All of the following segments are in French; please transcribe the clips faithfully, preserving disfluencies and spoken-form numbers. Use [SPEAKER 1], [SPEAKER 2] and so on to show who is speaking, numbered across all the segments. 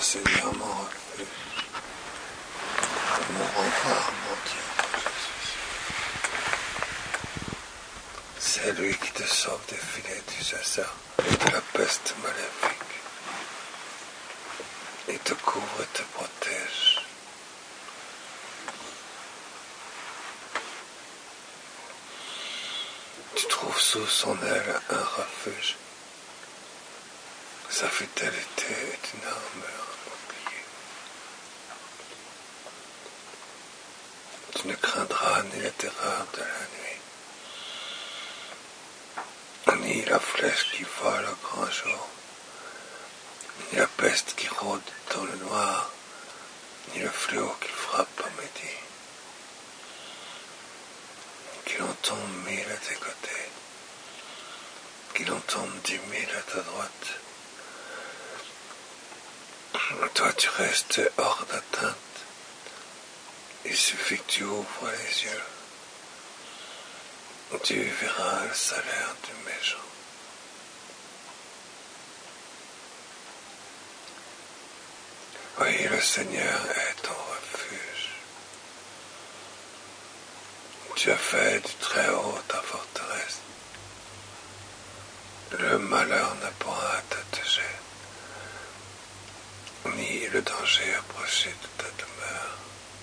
[SPEAKER 1] Seigneur, mon refuge, mon rempart, mon Dieu, c'est lui qui te sauve des filets du chasseur et de la peste maléfique. Il te couvre et te protège. Tu trouves sous son aile un refuge. Sa fidélité est une armure, un bouclier. Tu ne craindras ni la terreur de la nuit, ni la flèche qui vole au grand jour, ni la peste qui rôde dans le noir, ni le fléau qui frappe à midi. Qu'il en tombe mille à tes côtés, qu'il en tombe dix mille à ta droite. Toi, tu restes hors d'atteinte. Il suffit que tu ouvres les yeux. Tu verras le salaire du méchant. Oui, le Seigneur est ton refuge. Tu as fait du très haut ta forteresse. Le malheur n'a point à t'attacher, ni le danger approcher de ta demeure.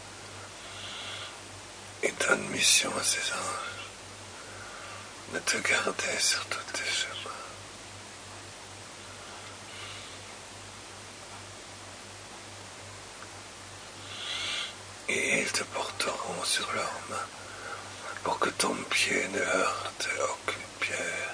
[SPEAKER 1] Il donne mission à ses anges de te garder sur tous tes chemins. Et ils te porteront sur leurs mains pour que ton pied ne heurte aucune pierre.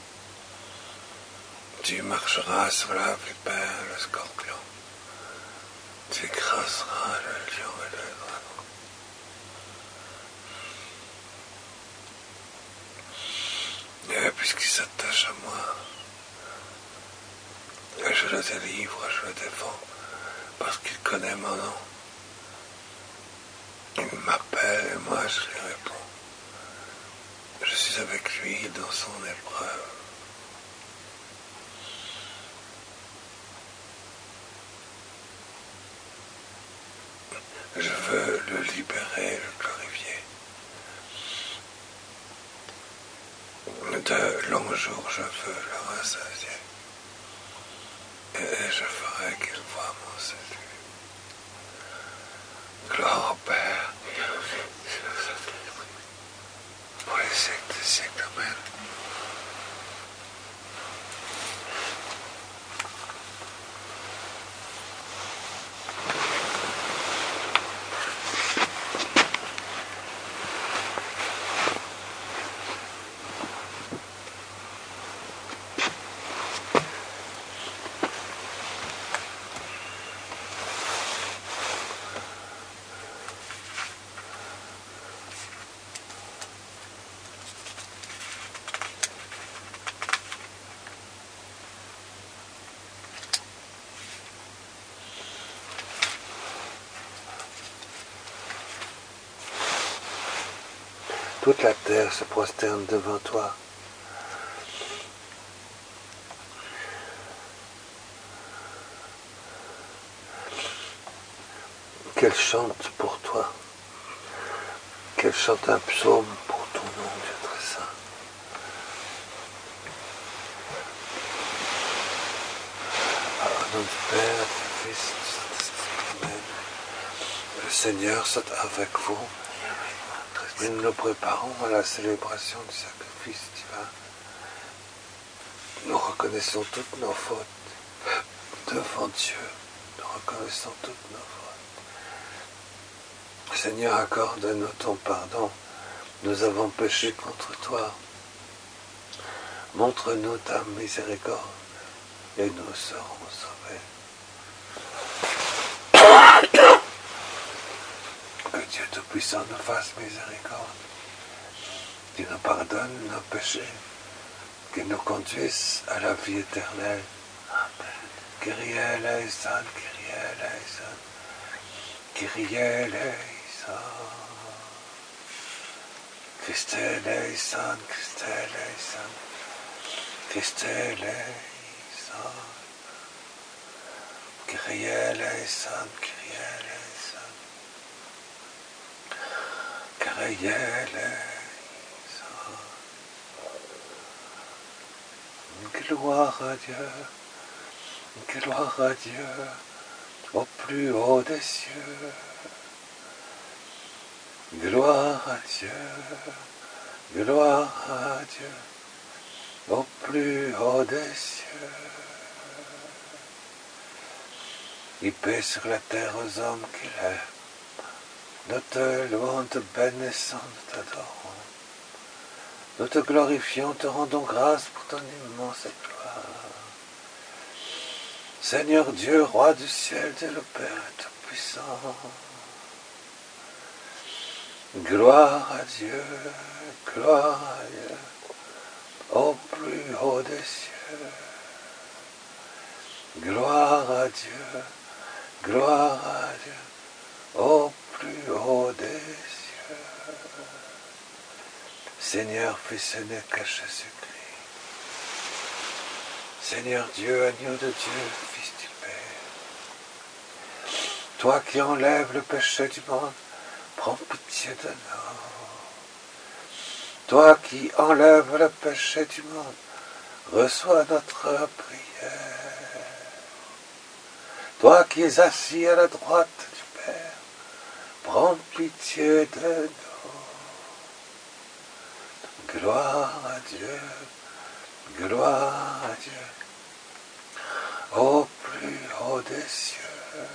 [SPEAKER 1] Tu marcheras sur la vipère, le scorpion. Tu écraseras le lion et le dragon. Et puisqu'il s'attache à moi, je le délivre, je le défends, parce qu'il connaît mon nom. Il m'appelle et moi je lui réponds. Je suis avec lui dans son épreuve. Je veux le libérer, le glorifier. De longs jours, je veux le rassasier. Et je ferai qu'il voie mon salut. Gloire au Père, pour les siècles des siècles. Amen. Toute la terre se prosterne devant toi. Qu'elle chante pour toi. Qu'elle chante un psaume pour ton nom, Dieu très saint. Au nom du Père, du Fils, du Saint-Esprit, Amen. Le Seigneur soit avec vous. Et nous nous préparons à la célébration du sacrifice divin. Nous reconnaissons toutes nos fautes devant Dieu. Nous reconnaissons toutes nos fautes. Seigneur, accorde-nous ton pardon. Nous avons péché contre toi. Montre-nous ta miséricorde et nous serons sauvés. Que Dieu Tout-Puissant nous fasse miséricorde, qu'il nous pardonne nos péchés, qu'il nous conduise à la vie éternelle. Amen. Kyrie eleison, Kyrie eleison, Kyrie eleison, Christe eleison, Christe eleison, Christe eleison, Kyrie eleison. eleison, Kyrie eleison. Kyrie eleison. Gloire à Dieu, gloire à Dieu, au plus haut des cieux. Gloire à Dieu, gloire à Dieu, au plus haut des cieux. Il paie sur la terre aux hommes qu'il est. Nous te louons, te bénissons, nous t'adorons. Nous te glorifions, te rendons grâce pour ton immense gloire. Seigneur Dieu, roi du ciel, Dieu le Père Tout-Puissant. Gloire à Dieu, gloire à Dieu, au plus haut des cieux. Gloire à Dieu, gloire à Dieu, au plus haut des cieux. Seigneur, fils unique à Jésus-Christ. Seigneur Dieu, agneau de Dieu, Fils du Père. Toi qui enlèves le péché du monde, prends pitié de nous. Toi qui enlèves le péché du monde, reçois notre prière. Toi qui es assis à la droite du Père, prends pitié de nous. Gloire à Dieu, gloire à Dieu, au plus haut des cieux.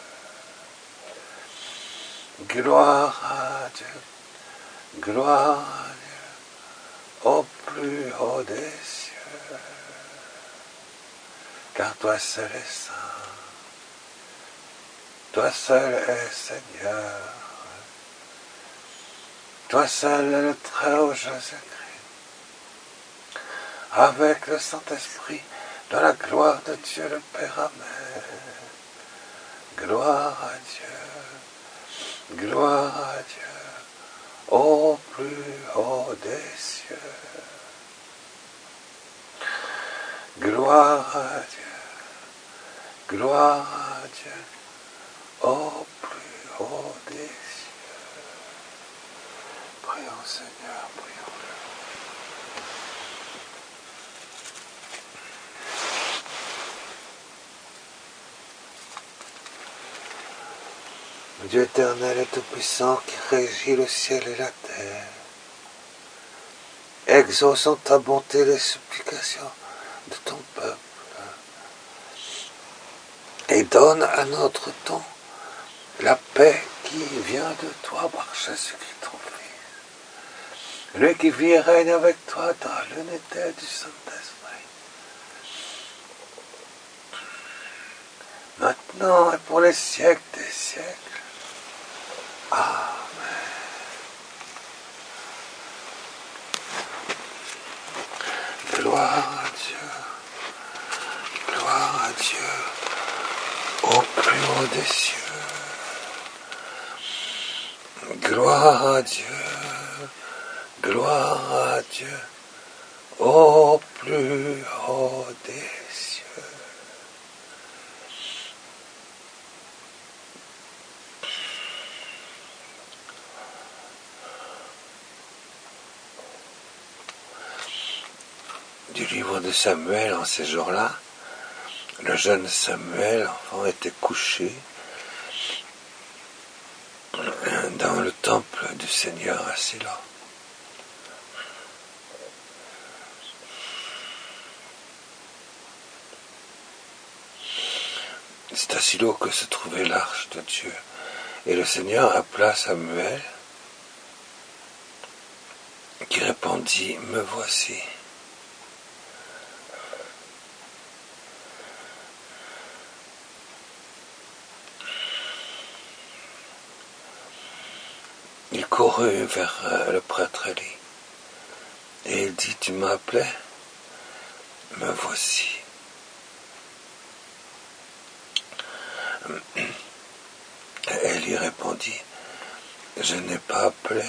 [SPEAKER 1] Gloire à Dieu, gloire à Dieu, au plus haut des cieux. Car toi seul es saint, toi seul es Seigneur, toi seul est le Très-Haut Jésus-Christ, avec le Saint-Esprit, dans la gloire de Dieu le Père. Amen. Gloire à Dieu, gloire à Dieu, au plus haut des cieux. Gloire à Dieu, gloire à Dieu, au plus haut des cieux. Prions Seigneur, prions-le. Dieu éternel et tout-puissant qui régit le ciel et la terre, exauce en ta bonté les supplications de ton peuple et donne à notre temps la paix qui vient de toi par Jésus-Christ ton Fils, lui qui vit et règne avec toi dans l'unité du Saint-Esprit, maintenant et pour les siècles des siècles. Amen. Gloire à Dieu, gloire à Dieu, au plus haut des cieux. Gloire à Dieu, gloire à Dieu, au plus haut des cieux. Du livre de Samuel, en ces jours-là, le jeune Samuel, enfant, était couché dans le temple du Seigneur à Silo. C'est à Silo que se trouvait l'arche de Dieu. Et le Seigneur appela Samuel, qui répondit, « Me voici ». Il courut vers le prêtre Élie, et il dit, « Tu m'as appelé ? Me voici. » Élie répondit, « Je n'ai pas appelé.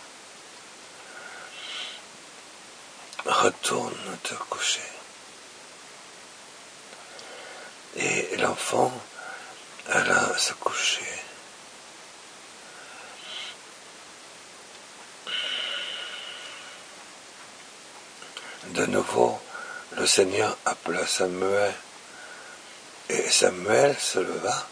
[SPEAKER 1] Retourne te coucher. » Et l'enfant alla se coucher. De nouveau, le Seigneur appela Samuel, et Samuel se leva.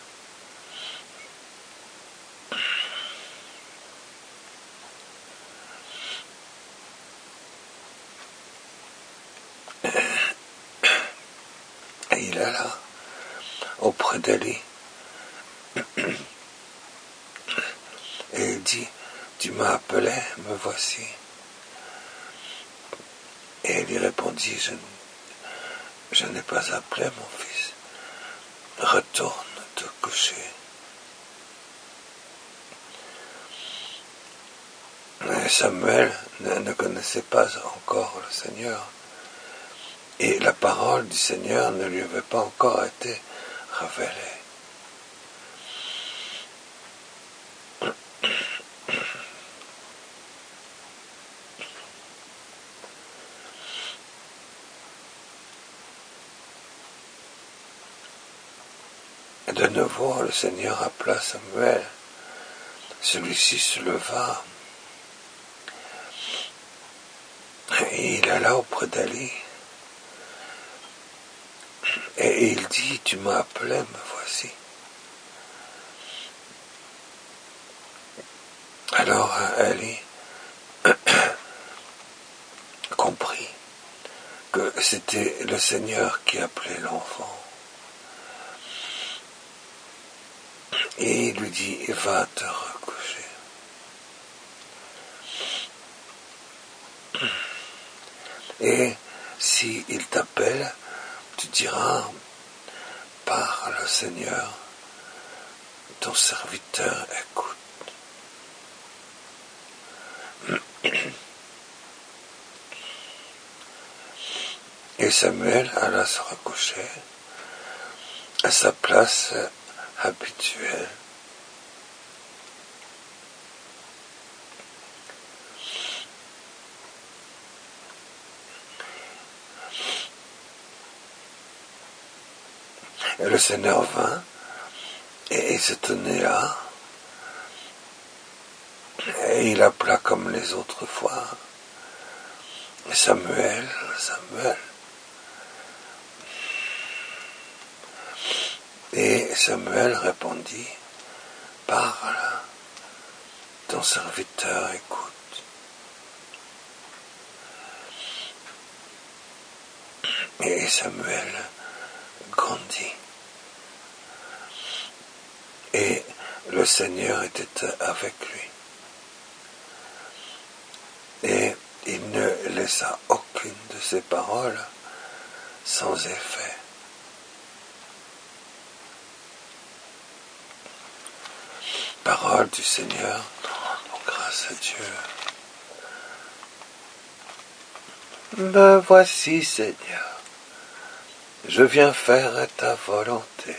[SPEAKER 1] Et il alla auprès d'Élie. Et il dit, tu m'as appelé, me voici. Et il lui répondit, je, je n'ai pas appelé mon fils, retourne te coucher. Et Samuel ne, ne connaissait pas encore le Seigneur, et la parole du Seigneur ne lui avait pas encore été révélée. De nouveau, le Seigneur appela Samuel. Celui-ci se leva et il alla auprès d'Élie. Et il dit, tu m'as appelé, me voici. Alors Élie comprit que c'était le Seigneur qui appelait l'enfant. Et il lui dit, va te recoucher. Et s'il t'appelle, tu diras, par le Seigneur, ton serviteur écoute. Et Samuel alla se recoucher à sa place habituelle. Et le Seigneur vint, et il se tenait là, et il appela comme les autres fois, Samuel, Samuel. Et Samuel répondit, parle, ton serviteur écoute. Et Samuel grandit. Et le Seigneur était avec lui. Et il ne laissa aucune de ses paroles sans effet. Parole du Seigneur, oh, grâce à Dieu. Me voici, Seigneur, je viens faire ta volonté.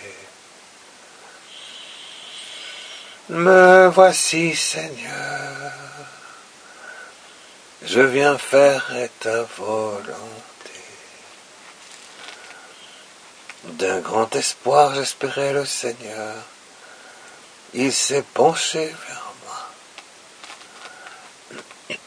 [SPEAKER 1] Me voici, Seigneur, je viens faire ta volonté. D'un grand espoir, j'espérais le Seigneur. Il s'est penché vers moi.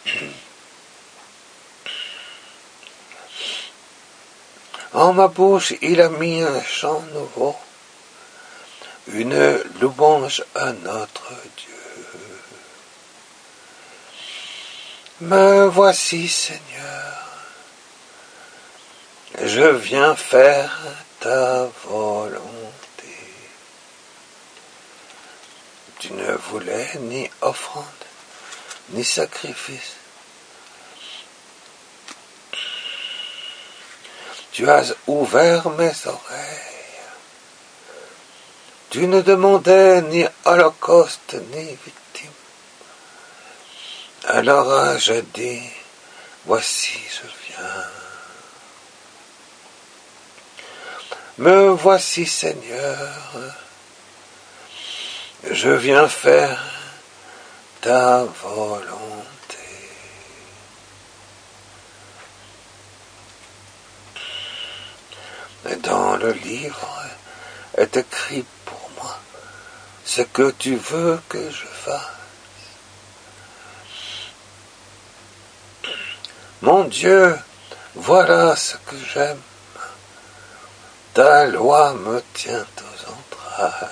[SPEAKER 1] En ma bouche, il a mis un chant nouveau, une louange à notre Dieu. Me voici, Seigneur, je viens faire ta volonté. Tu ne voulais ni offrande, ni sacrifice. Tu as ouvert mes oreilles. Tu ne demandais ni holocauste, ni victime. Alors je dis, voici je viens. Me voici, Seigneur, je viens faire ta volonté. Et dans le livre est écrit pour moi, ce que tu veux que je fasse. Mon Dieu, voilà ce que j'aime. Ta loi me tient aux entrailles.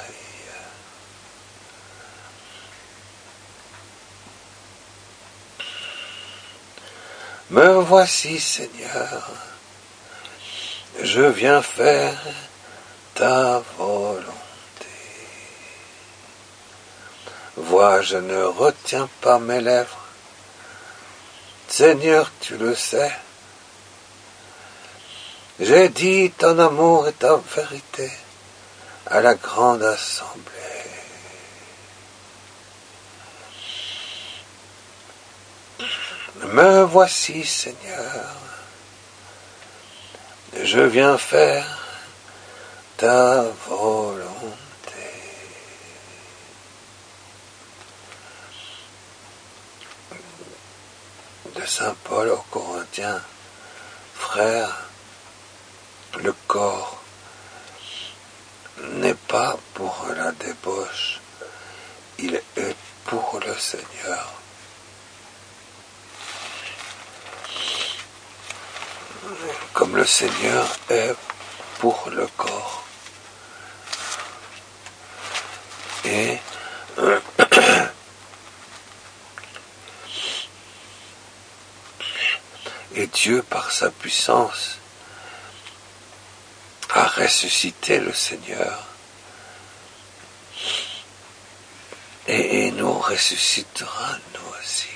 [SPEAKER 1] Me voici, Seigneur, je viens faire ta volonté. Vois, je ne retiens pas mes lèvres. Seigneur, tu le sais. J'ai dit ton amour et ta vérité à la grande assemblée. Me voici, Seigneur, je viens faire ta volonté. De Saint Paul aux Corinthiens, frères, le corps n'est pas pour la débauche, il est pour le Seigneur. Comme le Seigneur est pour le corps. Et euh, et Dieu, par sa puissance, a ressuscité le Seigneur. Et, et nous ressuscitera nous aussi.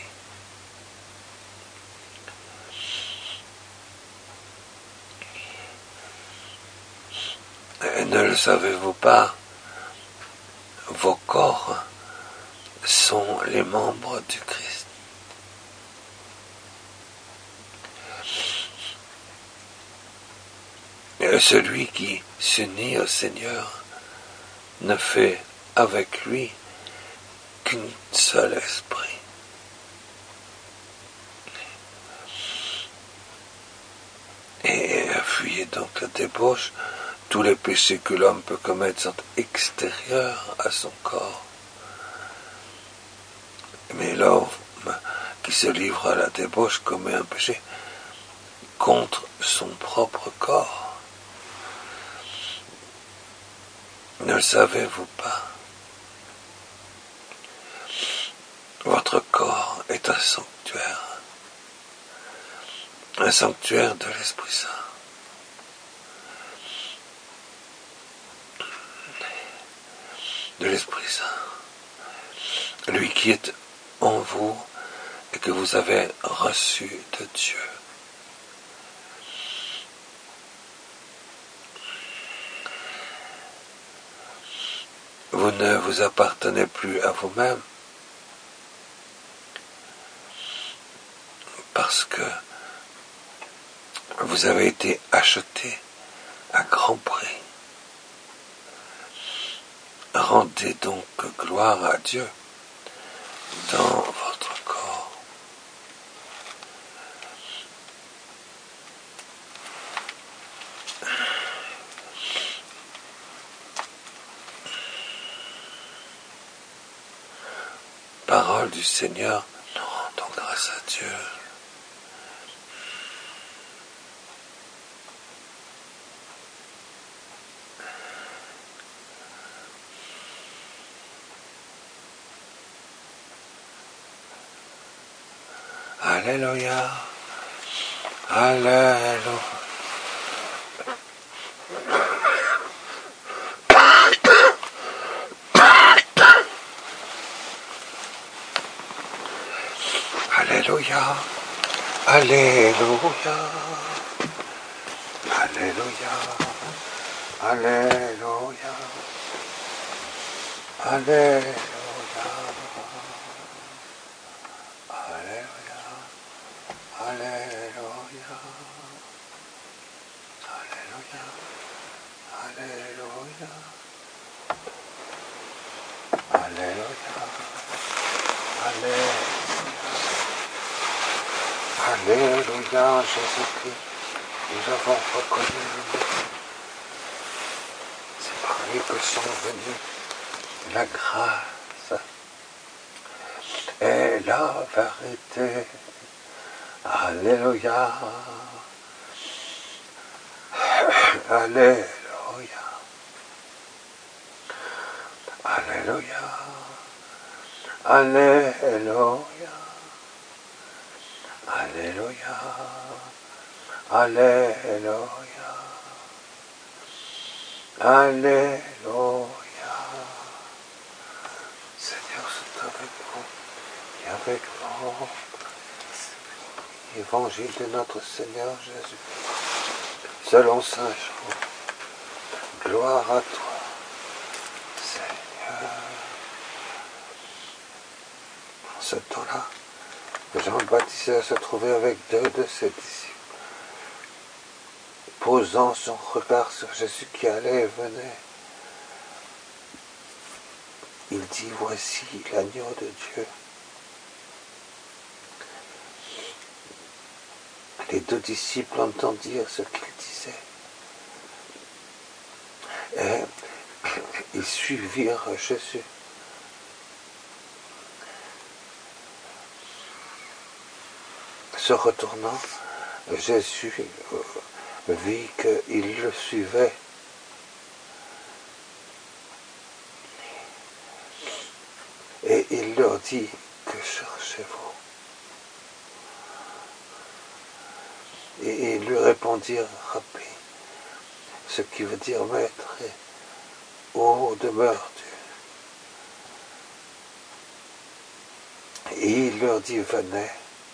[SPEAKER 1] Et ne le savez-vous pas? Vos corps sont les membres du Christ. Et celui qui s'unit au Seigneur ne fait avec lui qu'un seul esprit. Et fuyez donc la débauche. Tous les péchés que l'homme peut commettre sont extérieurs à son corps. Mais l'homme qui se livre à la débauche commet un péché contre son propre corps. Ne le savez-vous pas? Votre corps est un sanctuaire, un sanctuaire de l'Esprit Saint. De l'Esprit Saint, lui qui est en vous et que vous avez reçu de Dieu. Vous ne vous appartenez plus à vous-même parce que vous avez été acheté à grand prix. Rendez donc gloire à Dieu dans votre corps. Parole du Seigneur, nous rendons grâce à Dieu. Alléluia, Alléluia. Alléluia, Alléluia, Alléluia, Alléluia, Alléluia. Alléluia, Alléluia, Alléluia, Alléluia, Alléluia, Alléluia, Jésus-Christ, nous avons reconnu ces par lui que sont venus la grâce et la vérité. Alléluia. Alléluia. Alléluia. Alléluia. Alléluia. Alléluia. Alléluia. Seigneur, c'est avec vous et avec vous. Évangile de notre Seigneur Jésus, selon Saint Jean. Gloire à toi, Seigneur. En ce temps-là, Jean le Baptisteur se trouvait avec deux de ses disciples. Posant son regard sur Jésus qui allait et venait, il dit, voici l'agneau de Dieu. Les deux disciples entendirent ce qu'il disait. Et ils suivirent Jésus. Se retournant, Jésus vit qu'ils le suivaient. Et il leur dit, que cherchez-vous? Et ils lui répondirent, Rabbi, ce qui veut dire maître, et où demeures-tu? Et il leur dit, venez,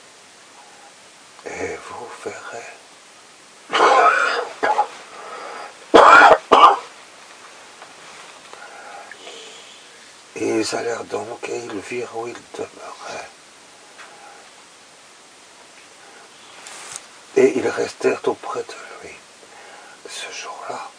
[SPEAKER 1] et vous verrez. Et ils allèrent donc, et ils virent où il demeurait. Et ils restèrent auprès de lui. Ce jour-là,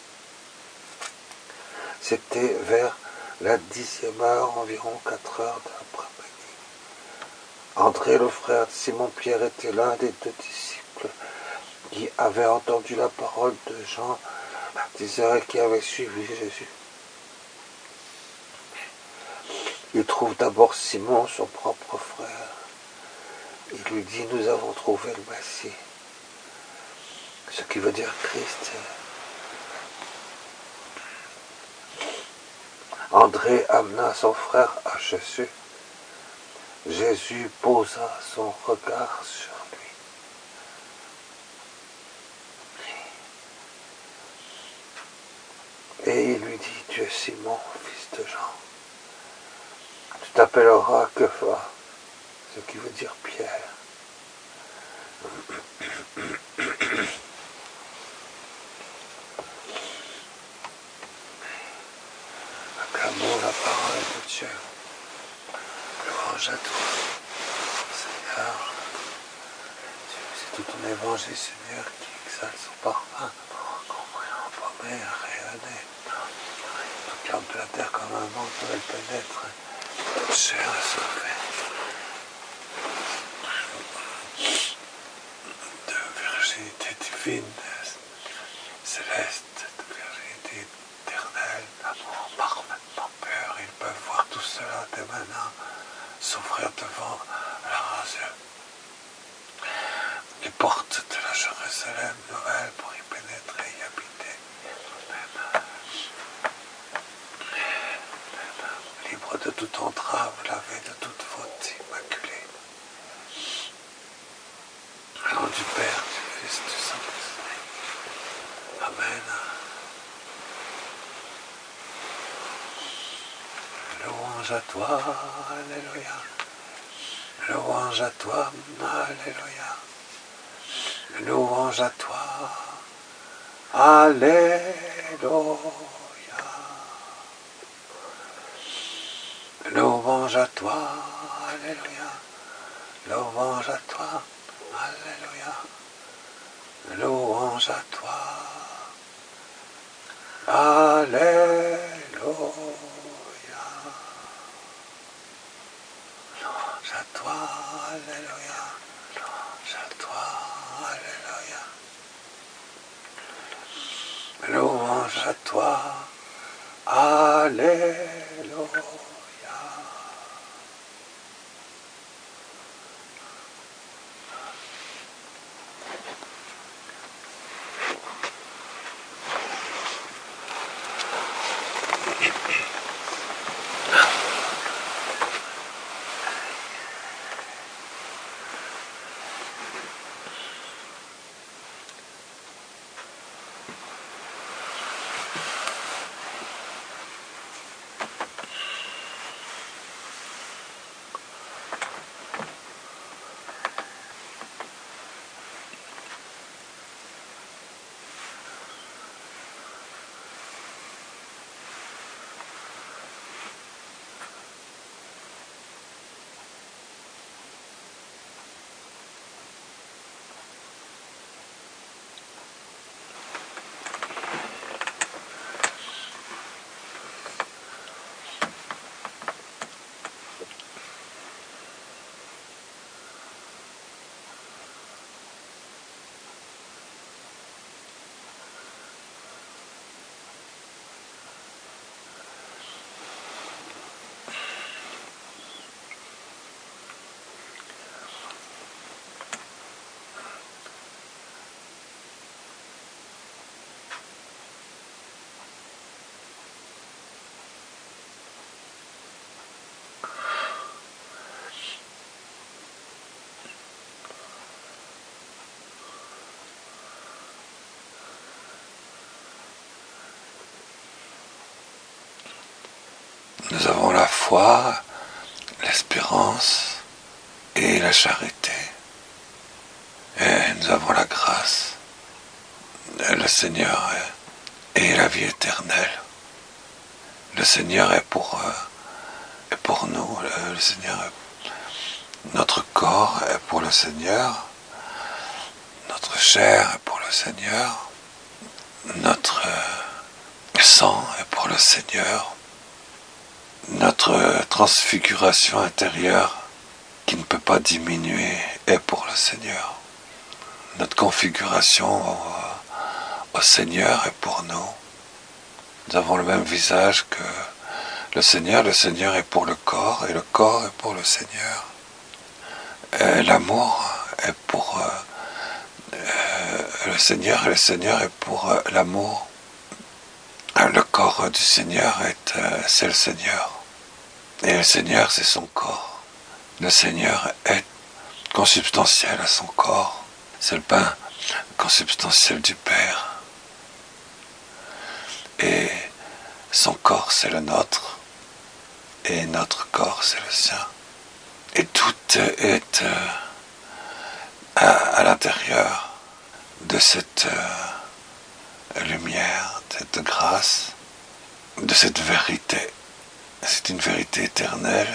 [SPEAKER 1] c'était vers la dixième heure, environ quatre heures de l'après-midi. André, le frère de Simon-Pierre, était l'un des deux disciples qui avaient entendu la parole de Jean baptiseur et qui avaient suivi Jésus. Il trouve d'abord Simon, son propre frère. Il lui dit, nous avons trouvé le Messie. Ce qui veut dire Christ. André amena son frère à Jésus. Jésus posa son regard sur lui. Et il lui dit, tu es Simon, fils de Jean. Tu t'appelleras Kepha, ce qui veut dire Pierre. Acclamons la parole de Dieu. Louange à toi, Seigneur. C'est tout ton évangile, Seigneur, qui exalte son parfum, compris embaumé, rayonné. Toute l'âme de la terre comme un manteau, elle pénètre, toute chair à sauver. De virginité divine, céleste, de virginité éternelle, d'amour parfaitement pur. Ils peuvent voir tout cela dès maintenant, s'ouvrir devant leurs yeux. Les portes de la Jérusalem nouvelle pour y pénétrer et y habiter. Libre de toute entrave, lavé de toute faute, immaculé. Au nom du Père, du Fils, du Saint-Esprit. Amen. Louange à toi, alléluia. Louange à toi, alléluia. Louange à toi, alléluia. Louange à toi, alléluia. Louange à toi, alléluia. Louange à toi, alléluia. Louange à toi, alléluia. Louange à toi, alléluia. Louange à toi, alléluia. nous avons la foi, l'espérance et la charité. Et nous avons la grâce, le Seigneur et la vie éternelle. Le Seigneur est pour, euh, est pour nous, le, le Seigneur est, notre corps est pour le Seigneur, notre chair est pour le Seigneur, notre euh, sang est pour le Seigneur, notre euh, transfiguration intérieure qui ne peut pas diminuer est pour le Seigneur. Notre configuration au, au Seigneur est pour nous. Nous avons le même visage que le Seigneur. Le Seigneur est pour le corps et le corps est pour le Seigneur. Et l'amour est pour euh, euh, le Seigneur et le Seigneur est pour euh, l'amour. Le corps du Seigneur, est, euh, c'est le Seigneur. Et le Seigneur, c'est son corps. Le Seigneur est consubstantiel à son corps. C'est le pain consubstantiel du Père. Et son corps, c'est le nôtre. Et notre corps, c'est le sien. Et tout est euh, à, à l'intérieur de cette euh, lumière, de cette grâce, de cette vérité. C'est une vérité éternelle.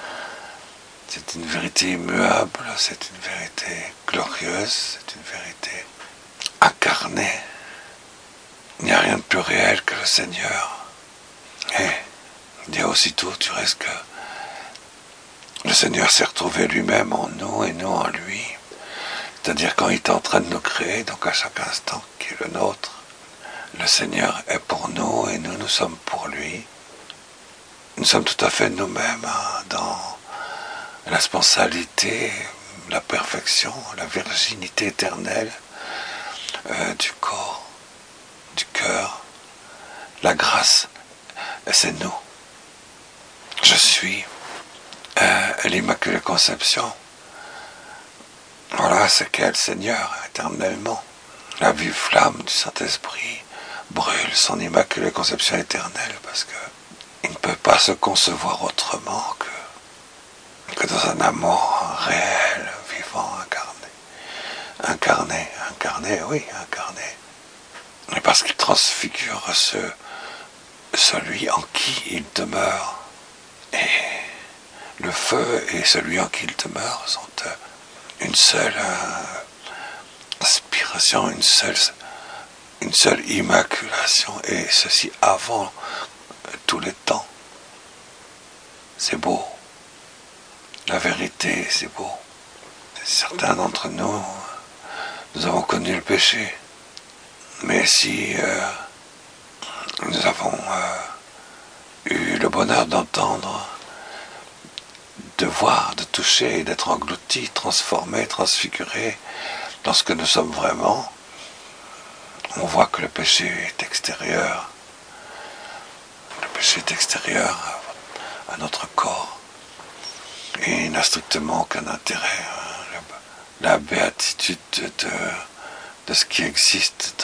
[SPEAKER 1] C'est une vérité immuable. C'est une vérité glorieuse. C'est une vérité incarnée. Il n'y a rien de plus réel que le Seigneur. Et il y a aussitôt du reste que le Seigneur s'est retrouvé lui-même en nous et nous en lui. C'est-à-dire quand il est en train de nous créer, donc à chaque instant qui est le nôtre, le Seigneur est pour nous et nous, nous sommes pour lui. Nous sommes tout à fait nous-mêmes hein, dans la spontanéité, la perfection, la virginité éternelle euh, du corps. Du cœur, la grâce, c'est nous. Je suis euh, l'Immaculée Conception. Voilà, c'est qu'elle, Seigneur, éternellement. La vive flamme du Saint-Esprit brûle son Immaculée Conception éternelle parce que il ne peut pas se concevoir autrement que, que dans un amour réel, vivant, incarné. Incarné, incarné, oui, incarné. Et parce qu'il transfigure ce, celui en qui il demeure. Et le feu et celui en qui il demeure sont une seule inspiration, une seule, une seule immaculation. Et ceci avant tous les temps. C'est beau. La vérité, c'est beau. Certains d'entre nous, nous avons connu le péché. Mais si euh, nous avons euh, eu le bonheur d'entendre, de voir, de toucher, et d'être engloutis, transformés, transfigurés, lorsque nous sommes vraiment, on voit que le péché est extérieur. Le péché est extérieur à notre corps et il n'a strictement aucun intérêt. La béatitude de de ce qui existe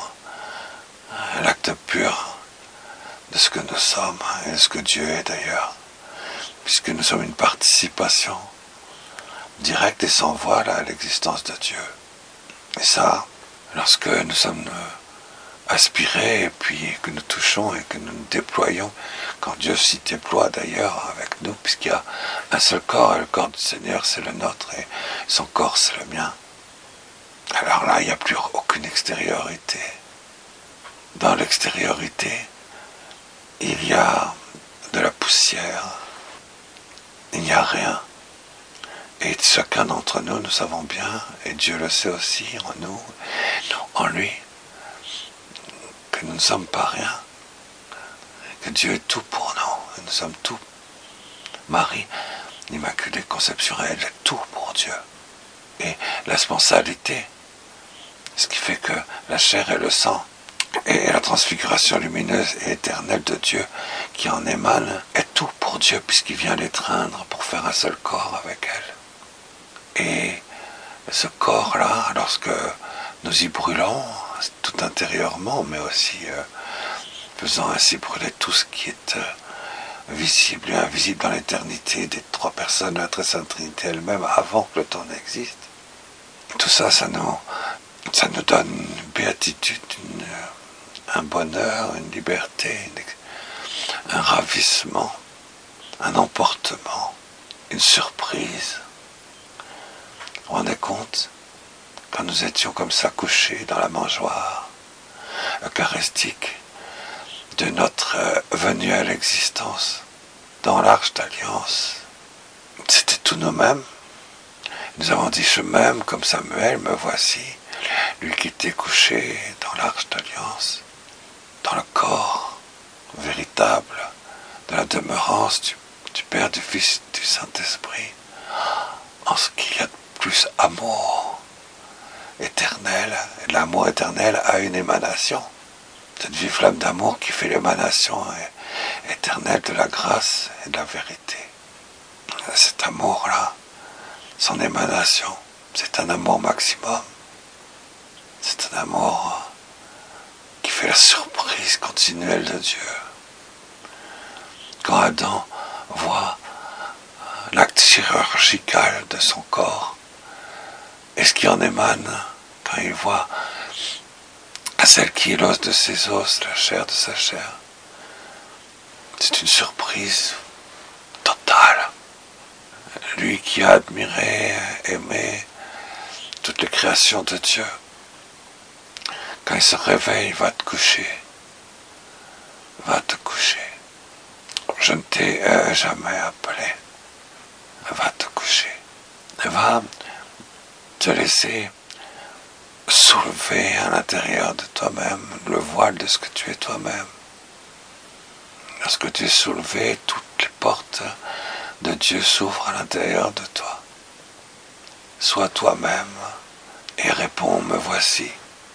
[SPEAKER 1] dans l'acte pur de ce que nous sommes et de ce que Dieu est d'ailleurs, puisque nous sommes une participation directe et sans voile à l'existence de Dieu. Et ça, lorsque nous sommes aspirés et puis que nous touchons et que nous nous déployons, quand Dieu s'y déploie d'ailleurs avec nous, puisqu'il y a un seul corps et le corps du Seigneur c'est le nôtre et son corps c'est le mien. Alors là, il n'y a plus aucune extériorité. Dans l'extériorité, il y a de la poussière. Il n'y a rien. Et chacun d'entre nous, nous savons bien, et Dieu le sait aussi en nous, en lui, que nous ne sommes pas rien. Que Dieu est tout pour nous. Et nous sommes tout. Marie, l'Immaculée Conception, elle est tout pour Dieu. Et la spontanéité, ce qui fait que la chair et le sang et la transfiguration lumineuse et éternelle de Dieu qui en émane est tout pour Dieu puisqu'il vient l'étreindre pour faire un seul corps avec elle. Et ce corps-là, lorsque nous y brûlons, tout intérieurement, mais aussi euh, faisant ainsi brûler tout ce qui est euh, visible et invisible dans l'éternité des trois personnes de la très sainte Trinité elle-même, avant que le temps n'existe. Tout ça, ça nous, ça nous donne une béatitude, une, un bonheur, une liberté, une, un ravissement, un emportement, une surprise. Vous vous rendez compte, quand nous étions comme ça couchés dans la mangeoire eucharistique de notre venue à l'existence, dans l'Arche d'Alliance, c'était tout nous-mêmes. Nous avons dit, je m'aime comme Samuel, me voici, lui qui était couché dans l'Arche d'Alliance, dans le corps véritable de la demeurance du, du Père, du Fils, du Saint-Esprit, en ce qu'il y a de plus amour éternel. Et l'amour éternel a une émanation, cette vive flamme d'amour qui fait l'émanation éternelle de la grâce et de la vérité. Cet amour-là, son émanation, c'est un amour maximum. C'est un amour qui fait la surprise continuelle de Dieu. Quand Adam voit l'acte chirurgical de son corps, et ce qui en émane, quand il voit celle qui est l'os de ses os, la chair de sa chair, c'est une surprise totale. Lui qui a admiré, aimé toutes les créations de Dieu, quand il se réveille, va te coucher. Va te coucher. Je ne t'ai euh, jamais appelé. Va te coucher. Va te laisser soulever à l'intérieur de toi-même le voile de ce que tu es toi-même. Lorsque tu es soulevé, toutes les portes de Dieu s'ouvrent à l'intérieur de toi. Sois toi-même et réponds, me voici.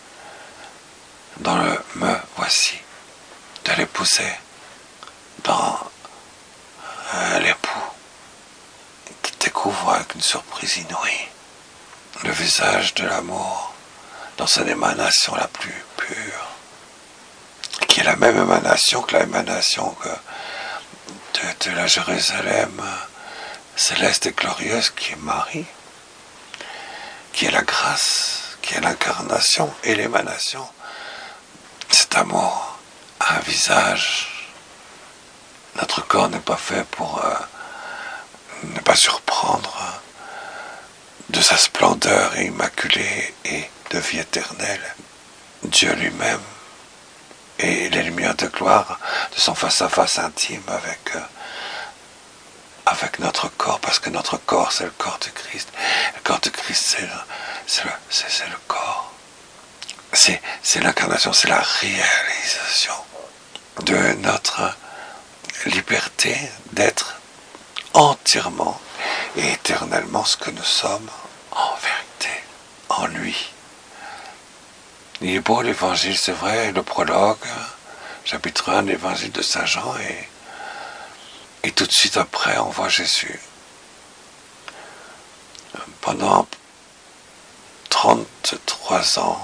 [SPEAKER 1] Dans le me voici de l'épouser, dans euh, l'époux qui découvre avec une surprise inouïe le visage de l'amour dans son émanation la plus pure, qui est la même émanation que l'émanation que de, de la Jérusalem céleste et glorieuse qui est Marie, qui est la grâce, qui est l'incarnation et l'émanation. Cet amour a un visage. Notre corps n'est pas fait pour euh, ne pas surprendre de sa splendeur immaculée et de vie éternelle. Dieu lui-même et les lumières de gloire de son face-à-face intime avec, euh, avec notre corps, parce que notre corps c'est le corps de Christ. Le corps de Christ c'est le, c'est le, c'est, c'est le corps. C'est, c'est l'incarnation, c'est la réalisation de notre liberté d'être entièrement et éternellement ce que nous sommes en vérité, en lui. Il est beau l'évangile, c'est vrai, le prologue, chapitre un de l'évangile de Saint Jean, et, et tout de suite après on voit Jésus. Pendant trente-trois ans,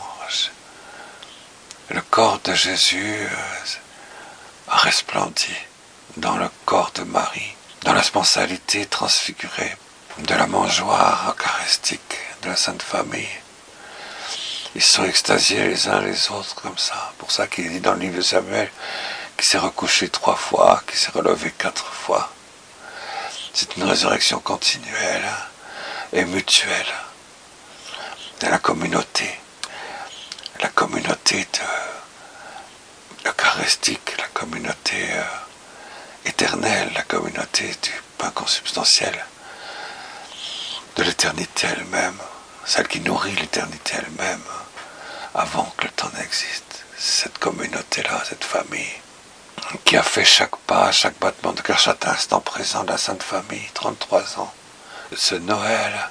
[SPEAKER 1] le corps de Jésus a resplendi dans le corps de Marie, dans la sponsalité transfigurée de la mangeoire eucharistique de la Sainte Famille. Ils sont extasiés les uns les autres comme ça. Pour ça qu'il dit dans le livre de Samuel qu'il s'est recouché trois fois, qu'il s'est relevé quatre fois. C'est une résurrection continuelle et mutuelle de la communauté. La communauté de l'eucharistique, la communauté euh, éternelle, la communauté du pain consubstantiel, de l'éternité elle-même, celle qui nourrit l'éternité elle-même avant que le temps n'existe. Cette communauté-là, cette famille, qui a fait chaque pas, chaque battement de cœur, chaque instant présent de la Sainte Famille, trente-trois ans, ce Noël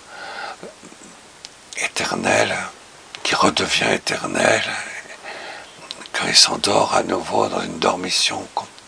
[SPEAKER 1] éternel, qui redevient éternel quand il s'endort à nouveau dans une dormition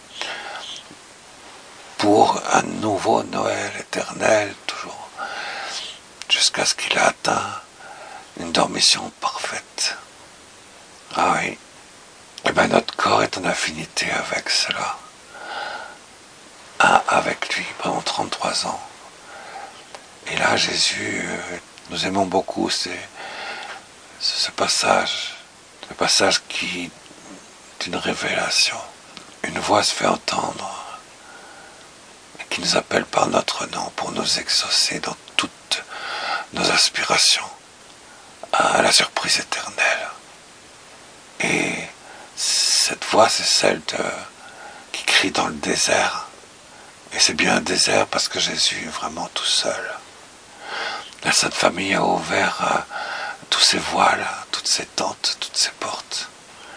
[SPEAKER 1] pour un nouveau Noël éternel, toujours, jusqu'à ce qu'il ait atteint une dormition parfaite. Ah oui, et bien notre corps est en affinité avec cela. un avec lui pendant trente-trois ans. Et là, Jésus, euh, nous aimons beaucoup c'est, c'est ce passage, le passage qui est une révélation. Une voix se fait entendre, qui nous appelle par notre nom pour nous exaucer dans toutes nos aspirations à la surprise éternelle. Et cette voix, c'est celle de, qui crie dans le désert. Et c'est bien un désert parce que Jésus est vraiment tout seul. La Sainte Famille a ouvert euh, tous ses voiles, toutes ses tentes, toutes ses portes.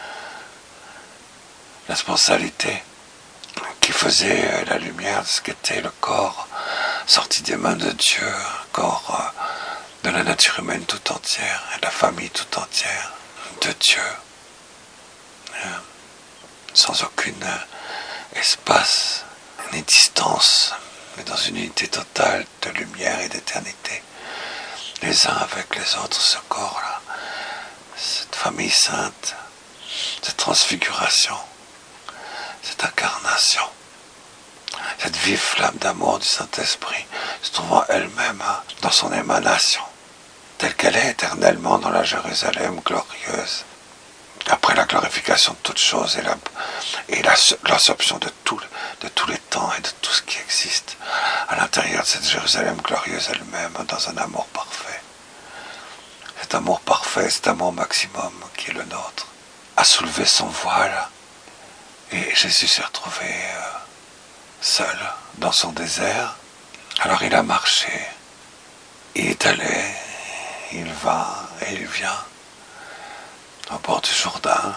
[SPEAKER 1] La sponsalité qui faisait la lumière de ce qu'était le corps sorti des mains de Dieu, un corps de la nature humaine tout entière, et de la famille tout entière de Dieu, sans aucun espace ni distance, mais dans une unité totale de lumière et d'éternité, les uns avec les autres, ce corps-là, cette famille sainte, cette transfiguration, cette incarnation, cette vive flamme d'amour du Saint-Esprit se trouvant elle-même dans son émanation, telle qu'elle est éternellement dans la Jérusalem glorieuse, après la glorification de toutes choses et, la, et la, l'absorption de, tout, de tous les temps et de tout ce qui existe à l'intérieur de cette Jérusalem glorieuse elle-même, dans un amour parfait. Cet amour parfait, cet amour maximum qui est le nôtre, a soulevé son voile et Jésus s'est retrouvé euh, seul dans son désert. Alors il a marché, il est allé, il va et il vient au bord du Jourdain.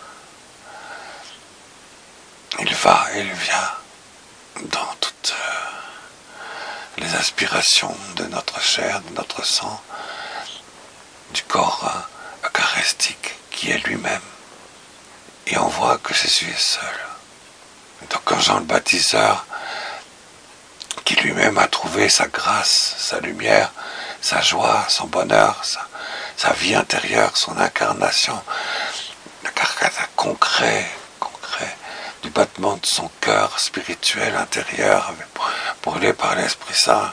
[SPEAKER 1] Il va et il vient dans toutes euh, les aspirations de notre chair, de notre sang, du corps euh, eucharistique qui est lui-même. Et on voit que Jésus est seul. Donc quand Jean le Baptiseur, qui lui-même a trouvé sa grâce, sa lumière, sa joie, son bonheur, sa, sa vie intérieure, son incarnation, le caractère concret, concret du battement de son cœur spirituel intérieur, brûlé par l'Esprit Saint,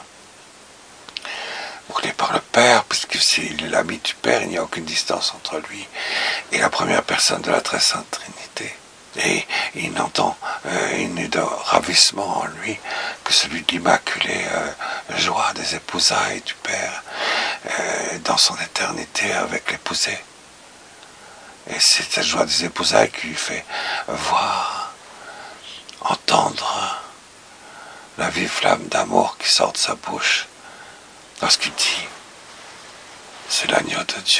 [SPEAKER 1] brûlé par le Père, puisque s'il est l'ami du Père, il n'y a aucune distance entre lui et la première personne de la très sainte Trinité. Et il n'entend euh, une de ravissement en lui que celui de l'immaculée euh, joie des épousailles du Père euh, dans son éternité avec l'épousé. Et c'est cette joie des épousailles qui lui fait voir, entendre la vive flamme d'amour qui sort de sa bouche lorsqu'il dit « C'est l'agneau de Dieu ».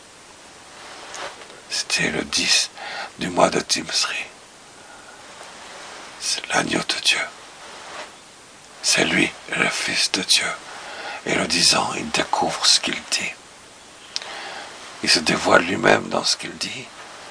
[SPEAKER 1] C'était le dix du mois de Timsri. C'est l'agneau de Dieu. C'est lui, le Fils de Dieu. Et le disant, il découvre ce qu'il dit. Il se dévoile lui-même dans ce qu'il dit.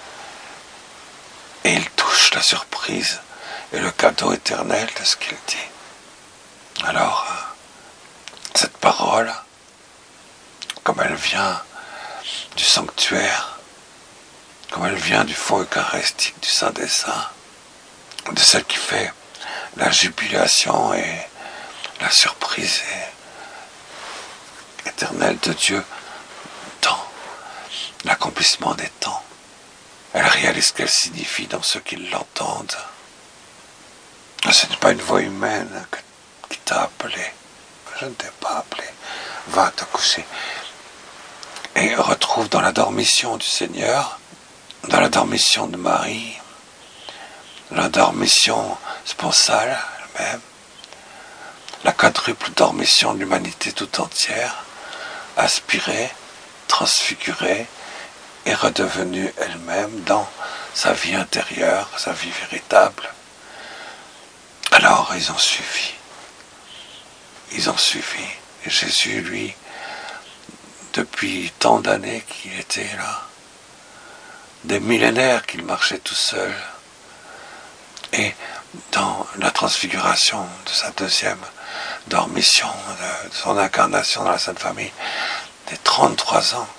[SPEAKER 1] Et il touche la surprise et le cadeau éternel de ce qu'il dit. Alors, cette parole, comme elle vient du sanctuaire, comme elle vient du fond eucharistique du Saint des Saints, de celle qui fait la jubilation et la surprise éternelle de Dieu dans l'accomplissement des temps. Elle réalise ce qu'elle signifie dans ceux qui l'entendent. Ce n'est pas une voix humaine qui t'a appelé. Je ne t'ai pas appelé. Va te coucher. Et retrouve dans la dormition du Seigneur, dans la dormition de Marie, la dormition sponsale elle-même, la quadruple dormition de l'humanité tout entière, aspirée, transfigurée et redevenue elle-même dans sa vie intérieure, sa vie véritable. Alors ils ont suivi, ils ont suivi, et Jésus, lui, depuis tant d'années qu'il était là, des millénaires qu'il marchait tout seul, et dans la transfiguration de sa deuxième dormition, de, de son incarnation dans la Sainte Famille, des trente-trois ans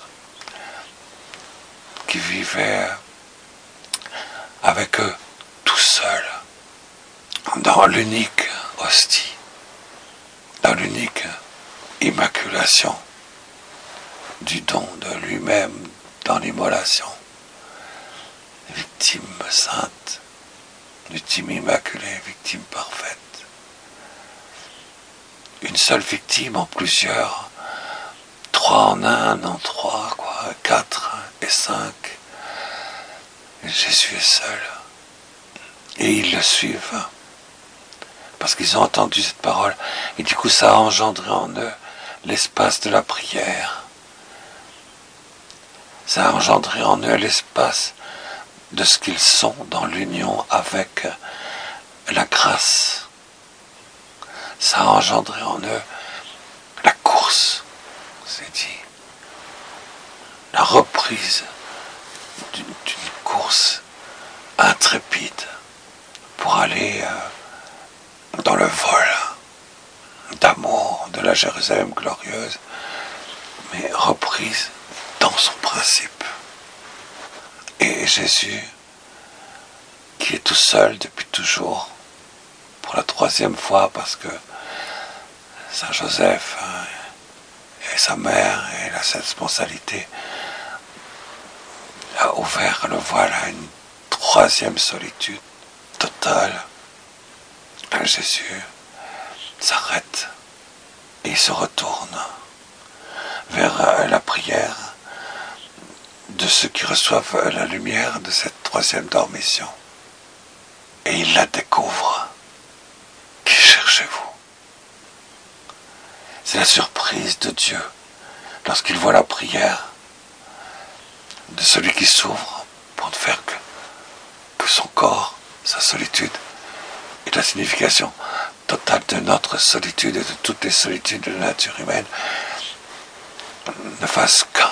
[SPEAKER 1] qui vivait avec eux tout seul, dans l'unique hostie, dans l'unique immaculation du don de lui-même dans l'immolation. Victime sainte, victime immaculée, victime parfaite. Une seule victime en plusieurs, trois en un, en trois, quoi, quatre et cinq. Et Jésus est seul. Et ils le suivent. Parce qu'ils ont entendu cette parole. Et du coup, ça a engendré en eux l'espace de la prière. Ça a engendré en eux l'espace de ce qu'ils sont dans l'union avec la grâce. Ça a engendré en eux la course, c'est dit, la reprise d'une, d'une course intrépide pour aller euh, dans le vol d'amour de la Jérusalem glorieuse, mais reprise dans son principe. Et Jésus, qui est tout seul depuis toujours, pour la troisième fois, parce que Saint Joseph et sa mère et la responsabilité a ouvert le voile à une troisième solitude totale. Jésus s'arrête et il se retourne vers la prière de ceux qui reçoivent la lumière de cette troisième dormition. Et il la découvre. Qui cherchez-vous? C'est la surprise de Dieu lorsqu'il voit la prière de celui qui s'ouvre pour ne faire que, que son corps, sa solitude et la signification totale de notre solitude et de toutes les solitudes de la nature humaine ne fasse qu'un.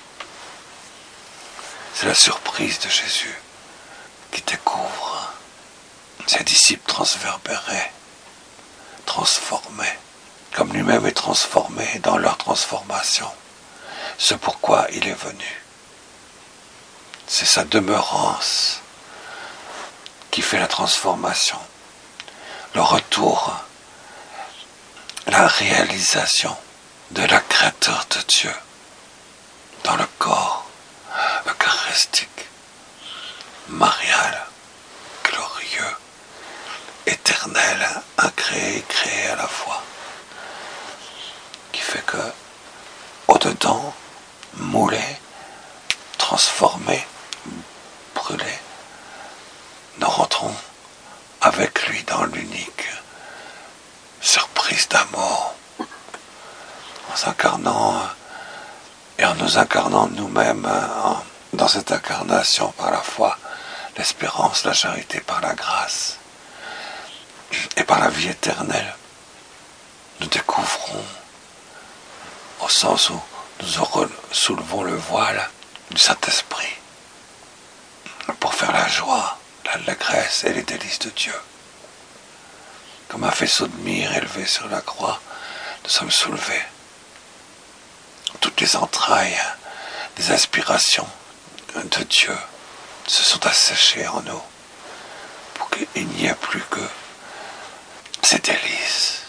[SPEAKER 1] C'est la surprise de Jésus qui découvre ses disciples transverbérés, transformés, comme lui-même est transformé dans leur transformation. Ce pourquoi il est venu. C'est sa demeurance qui fait la transformation, le retour, la réalisation de la créateur de Dieu dans le corps eucharistique, marial, glorieux, éternel, incréé et créé à la fois, qui fait que, au-dedans, moulé, transformé, brûlé, nous rentrons avec lui dans l'unique surprise d'amour, en s'incarnant et en nous incarnant nous-mêmes en, dans cette incarnation par la foi, l'espérance, la charité, par la grâce et par la vie éternelle. Nous découvrons, au sens où nous soulevons le voile du Saint-Esprit pour faire la joie, l'allégresse et les délices de Dieu. Comme un faisceau de myrrhe élevé sur la croix, nous sommes soulevés. Toutes les entrailles des aspirations de Dieu se sont asséchées en nous pour qu'il n'y ait plus que ces délices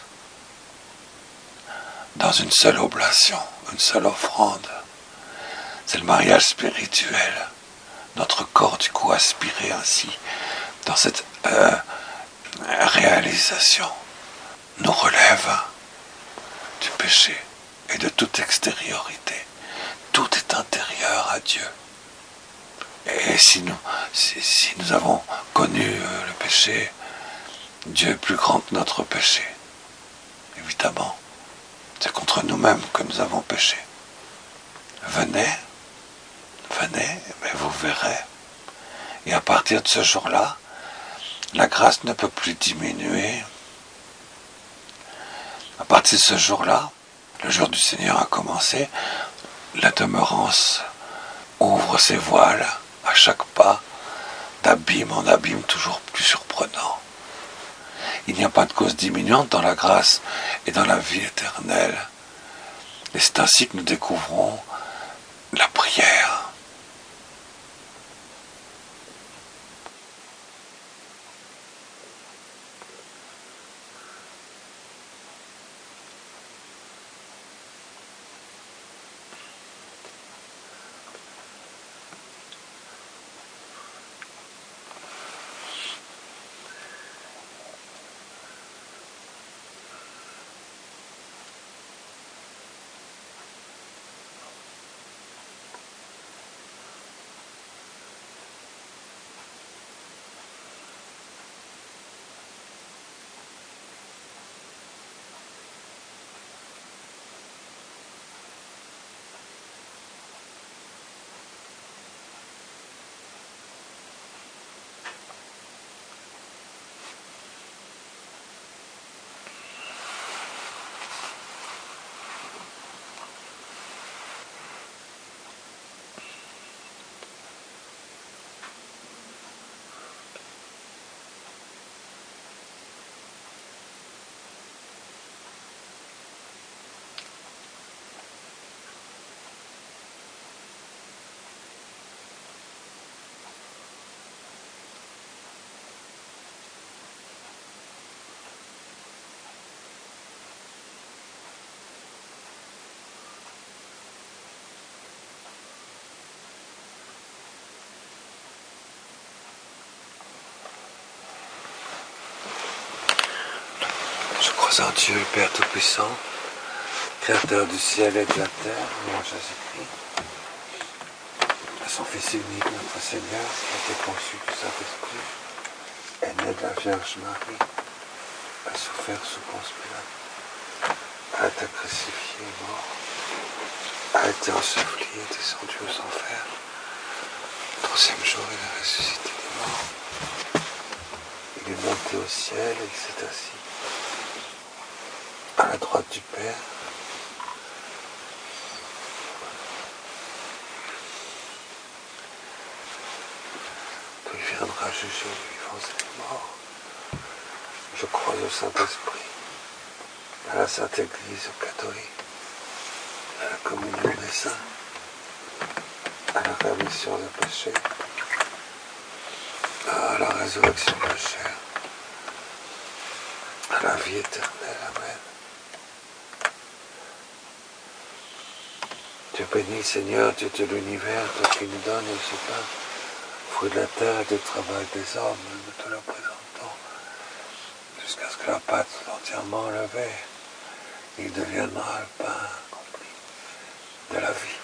[SPEAKER 1] dans une seule oblation, une seule offrande. C'est le mariage spirituel. Notre corps, du coup, aspiré ainsi dans cette euh, réalisation, nous relève du péché et de toute extériorité. Tout est intérieur à Dieu. Et si nous, si, si nous avons connu euh, le péché, Dieu est plus grand que notre péché. Évidemment, c'est contre nous-mêmes que nous avons péché. Venez, venez, mais vous verrez. Et à partir de ce jour-là, la grâce ne peut plus diminuer. À partir de ce jour-là, le jour du Seigneur a commencé, la demeurance ouvre ses voiles à chaque pas, d'abîme en abîme toujours plus surprenant. Il n'y a pas de cause diminuante dans la grâce et dans la vie éternelle. Et c'est ainsi que nous découvrons la prière. Je crois en Dieu, le Père Tout-Puissant, Créateur du ciel et de la terre, et en Jésus-Christ, à son Fils unique, notre Seigneur, qui a été conçu du Saint-Esprit, est né de la Vierge Marie, a souffert sous Ponce Pilate, a été crucifié et mort, a été enseveli et descendu aux enfers. Le troisième jour, il a ressuscité des morts. Il est monté au ciel et il s'est assis à la droite du Père. D'où il viendra juger les vivants et les morts. Je crois au Saint-Esprit, à la Sainte Église catholique, à la communion des saints, à la rémission des péchés, à la résurrection de la chair, à la vie éternelle. Amen. Dieu béni, Seigneur, Dieu de l'univers, toi qui nous donnes ce pain, fruit de la terre et du travail des hommes, nous te le présentons, jusqu'à ce que la pâte soit entièrement levée. Il deviendra le pain accompli de la vie.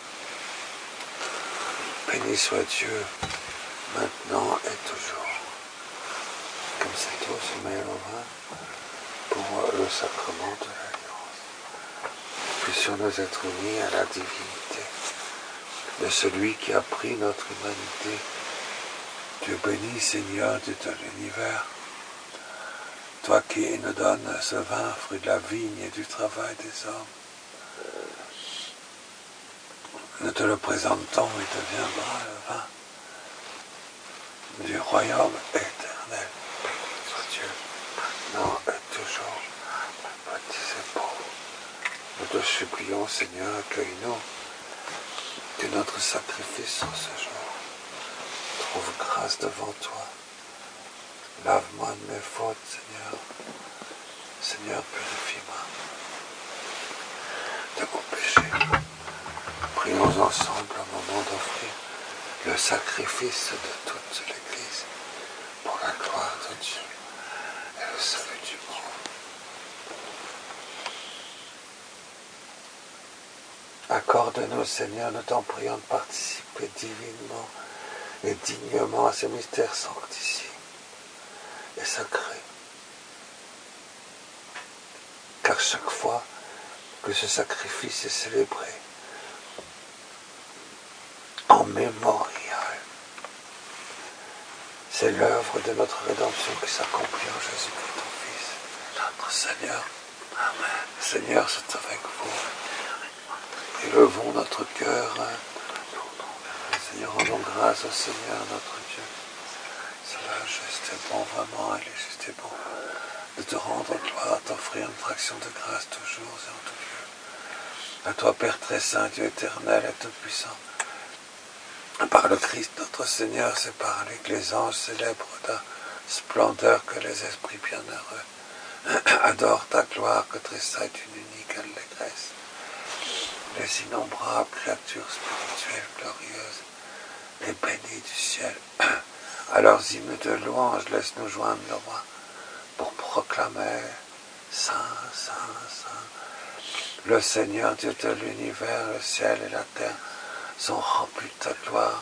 [SPEAKER 1] Béni soit Dieu, maintenant et toujours. Comme cette eau se mêle au vin, pour le sacrement de l'Alliance. Puissions nous être unis à la divinité de celui qui a pris notre humanité. Dieu béni, Seigneur, Dieu de l'univers, toi qui nous donnes ce vin, fruit de la vigne et du travail des hommes. Nous te le présentons et deviendra le vin du royaume éternel. Soit Dieu, maintenant et toujours, baptisé pour. Nous te supplions, Seigneur, accueille-nous, que notre sacrifice en ce jour trouve grâce devant toi. Lave-moi de mes fautes, Seigneur. Seigneur, purifie-moi de mon péché. Prions ensemble au moment d'offrir le sacrifice de toute l'Église pour la gloire de Dieu et le salut du monde. Accorde-nous, Seigneur, nous t'en prions de participer divinement et dignement à ces mystères sanctissimes et sacrés. Car chaque fois que ce sacrifice est célébré en mémorial, c'est l'œuvre de notre rédemption qui s'accomplit en Jésus-Christ, ton Fils, notre Seigneur. Amen. Seigneur, c'est avec vous. Élevons notre cœur. Seigneur, rendons grâce au Seigneur, notre Dieu. C'est juste et bon, vraiment, il est juste et bon de te rendre gloire, t'offrir une fraction de grâce toujours et en tout lieu. À toi, Père très saint, Dieu éternel et tout-puissant, par le Christ notre Seigneur, c'est par lui que les anges célèbrent ta splendeur, que les esprits bienheureux adorent ta gloire, que tressaille d'une unique allégresse les innombrables créatures spirituelles glorieuses et bénies du ciel. À leurs hymnes de louange, laisse-nous joindre le roi pour proclamer Saint, Saint, Saint. Le Seigneur Dieu de l'univers, le ciel et la terre sont remplis de ta gloire.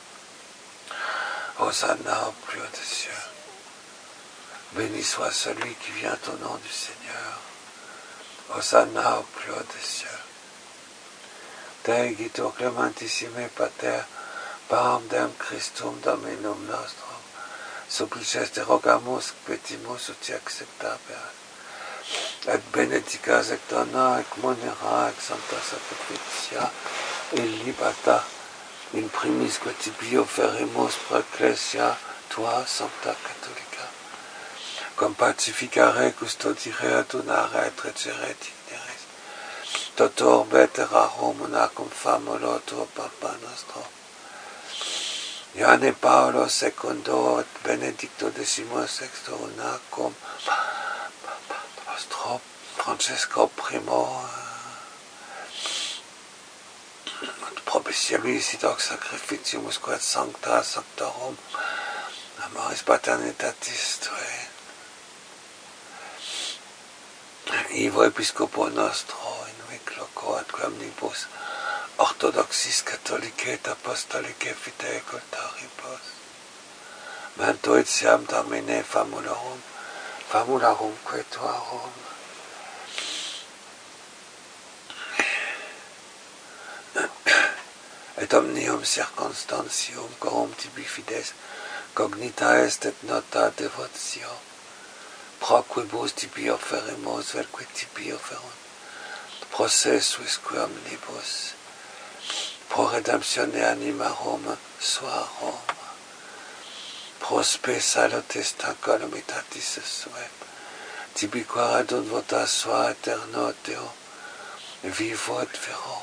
[SPEAKER 1] Hosanna au plus haut des cieux. Béni soit celui qui vient au nom du Seigneur. Hosanna au plus haut des cieux. Te egito clementissime pater, paramdem Christum Dominum nostrum, supplices te rogamus petimus ut acceptaber, et benedicas ec dona, ec monera, ec sancta sacrificia, et libata, in primis quotibio oferimus pro ecclesia tua sancta catholica, cum pacificare, custodire, adunare, et reggere digneris, totor veterarum unacum famulo tuo Papa nostro, Ioanne Paolo secundo et Benedicto decimo sexto unacum nostro Francesco primo et propitiamis hoc sacrificium quod sancta sanctorum amoris paternitatis tuae Ivo episcopo nostro, in vic loco ad omnibus, orthodoxis catholicae apostolicae fidei cultaribus. Manto etiam Domine famularum, famularum quetuarum. Et omnium circumstantium corum tibi fides cognita est et nota devotio. Pro quibus tibi offerimus, velque tibi offerunt. Processuisque omnibus. Pro redemptione animarum suarum. Pro spe salutis tancolumitatis suem. Tibi quaradunt vota sua eterno Deo. Vivo et vero.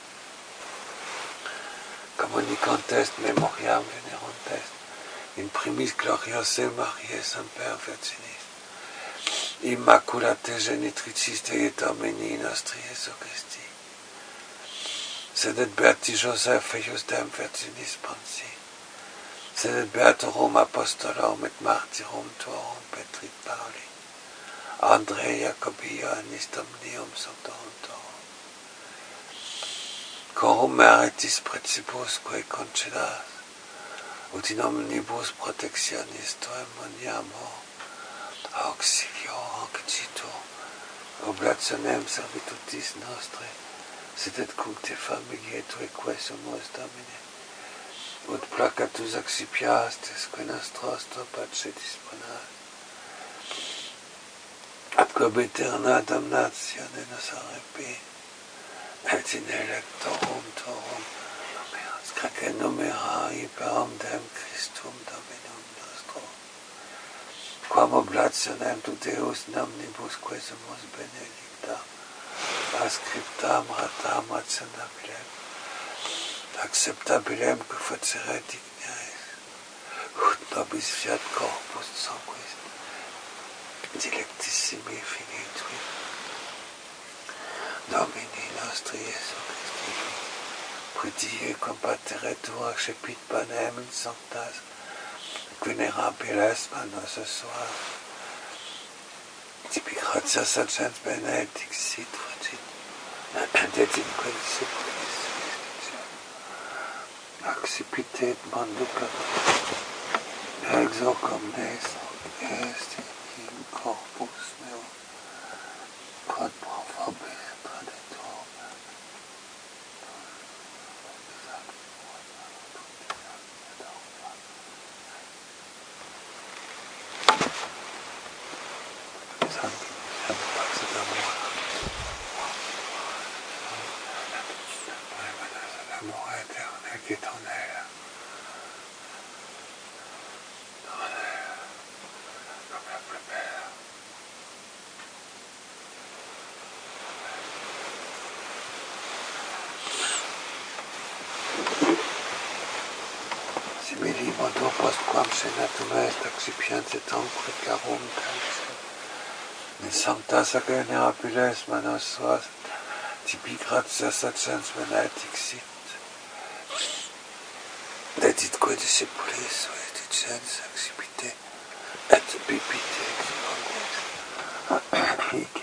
[SPEAKER 1] Communicant est memoriam venerunt est. In primis gloriose Mariae semper Virginis. Immaculate genitricis Dei Domini nostri Iesu Christi. Sed et beati Joseph eius dem Virginis Ponsi. Sed et beatorum apostolorum et martyrum tuorum Petri Pauli. Andrei Jacobi Ioannis Dominium sanctorum tuorum. Corum meritis principus quae concedas, ut in omnibus protectionis tuem moniamur, auxilio auxito, oblationem servitutis nostre, sed et cum te familiae tue quae sumus Domine, ut placatus accipiastes quae nostros tua pace disponas, atque eterna damnatione nos arrepi, et in electorum tuorum, scaque numera iperum dem Christum Dominum nostro, quam oblationem tu Deus in omnibus quae sumus benedicta, ascriptam ratam accendabilem, acceptabilem que facere dignies, ut nobis fiat corpus sanguis, dilectissimi finitui, Domini nostri Iesu Christi, predie compatere tua accepit panem in sanctas, venerabiles manos suas, tibi gratias agens benedixit fragit, et in quae discipulis accipite et manducat, ex hoc omnes est in corpus meo, quod pro vobis traditur, l'amour éternel qui est en elle, comme la plus belle. Simili modo postquam senatum est accipiens et anque carum calce, in sancta sac venerabiles manos suas, tibi gratias agens benedixit, dedit quae discipulis et gens accipite, et bibite ex omnes, hic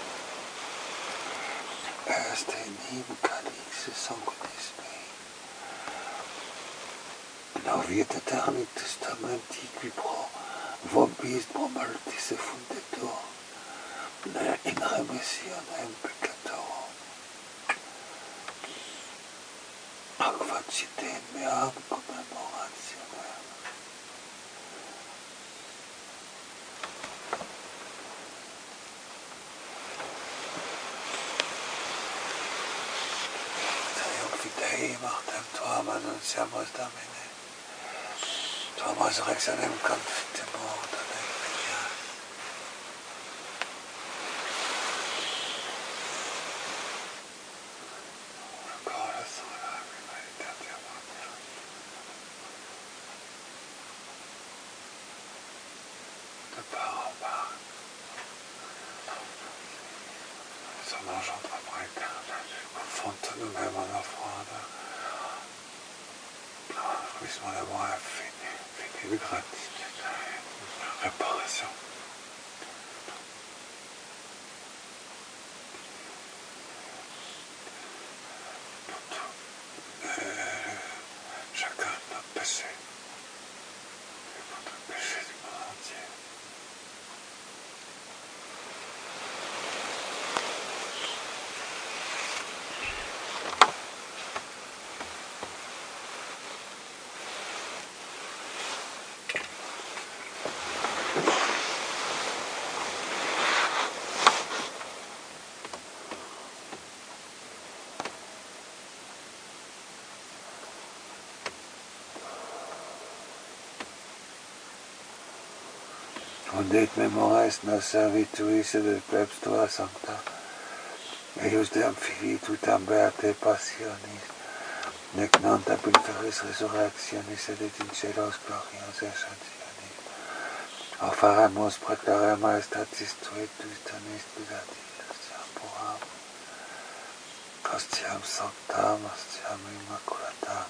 [SPEAKER 1] est enim calix sanguinis mei, Novit aeterni testamenti qui pro vobis pro mortis effundetur, ne in remissionem peccatorum, ac facite in meam commemorationem. Triumphi Dei mortem tuam annunciamus Domine, tuam resurrectionem confitemur dona iglesia. Ancora sola humanitate amantia. De part en part, son engendre amour éternel, confronte nous-mêmes en offrande, jouissement d'amour infini, infini de gratitude, réparation. Fundet memores nos servituis et plebs tua sancta, eius Deum Filii tutam beate passionis, nec non tapilferis resurrectionis et in celos glorios ascensionis. Offaremus preclare maestatis tui, tuis donis pilatis, ostiam puram, ostiam sanctam, ostiam immaculatam,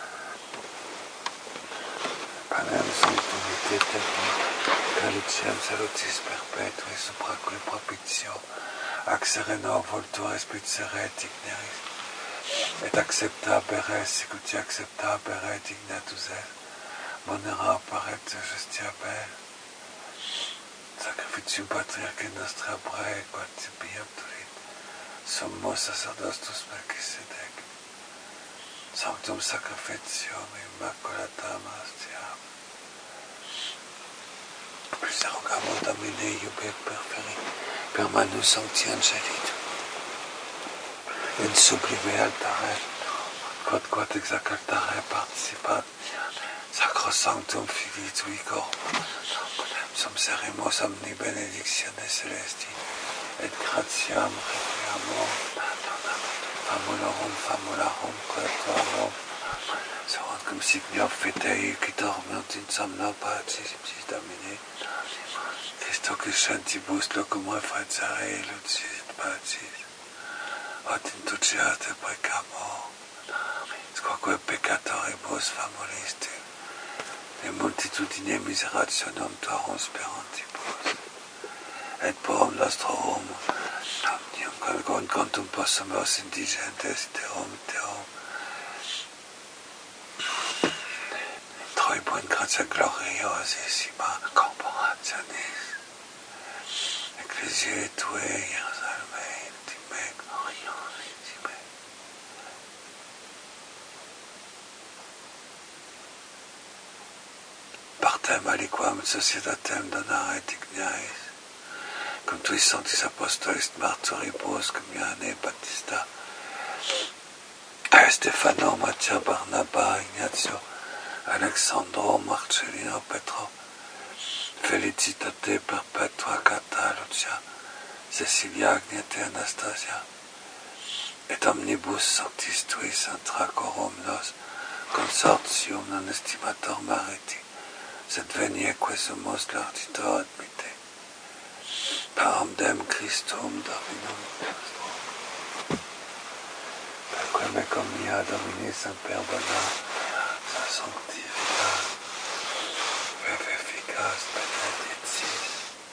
[SPEAKER 1] panem sanctumite tecum, calicem salutis perpetui, supraculi propitio, ac sereno voltur spicere digneris, et accepta peres, sicuti accepta pere dignatus est, monera paret justia per, sacrificium patriarche nostra prae, quod tibi obtulit, summos sacerdotus Melchisedec, sanctum sacrificium immaculatam ostiam. Plus arrogamur Domine iube perferi, per manus sancti angelitu, in sublime altare, quod quod exact altare participat, sacrosanctum Filii tui corpus, sum seremus omni benedictione celesti, et gratiam requiamur, famulorum, famularum, coetuamur, seront cum signo fidei, qui dormiunt in somno pacis Domine, Christo qui scientibus locum refracere lucidit pacis, ot induciate pecamur, quoque peccatoribus famuliste, et multitudine miserationum tuarum sperantibus, et porum nostrum, omnium quantum possumus indigentes terum terum, troibo in gratia gloriosissima corporationis, Ecclesiae tue Hierusalemme, time gloriosissime. Partem aliquam societatem donare digniais, cum tuis sanctis apostolis martyribus, cum Ioanne Baptista, Stefano, Matthieu, Barnaba, Ignazio, Alexandro, Marcellino, Petro, Felicitate perpetua Cata, Lucia, Cecilia, Agnete, Anastasia, et omnibus sanctis tuis intra corum nos consortium non estimator meriti, sed venie que sumus lauditor admite. Param Dem Christum Dominum nostrum. Perque mec omnia Domine semper bona, sa sanctificat, vivificas benedictis,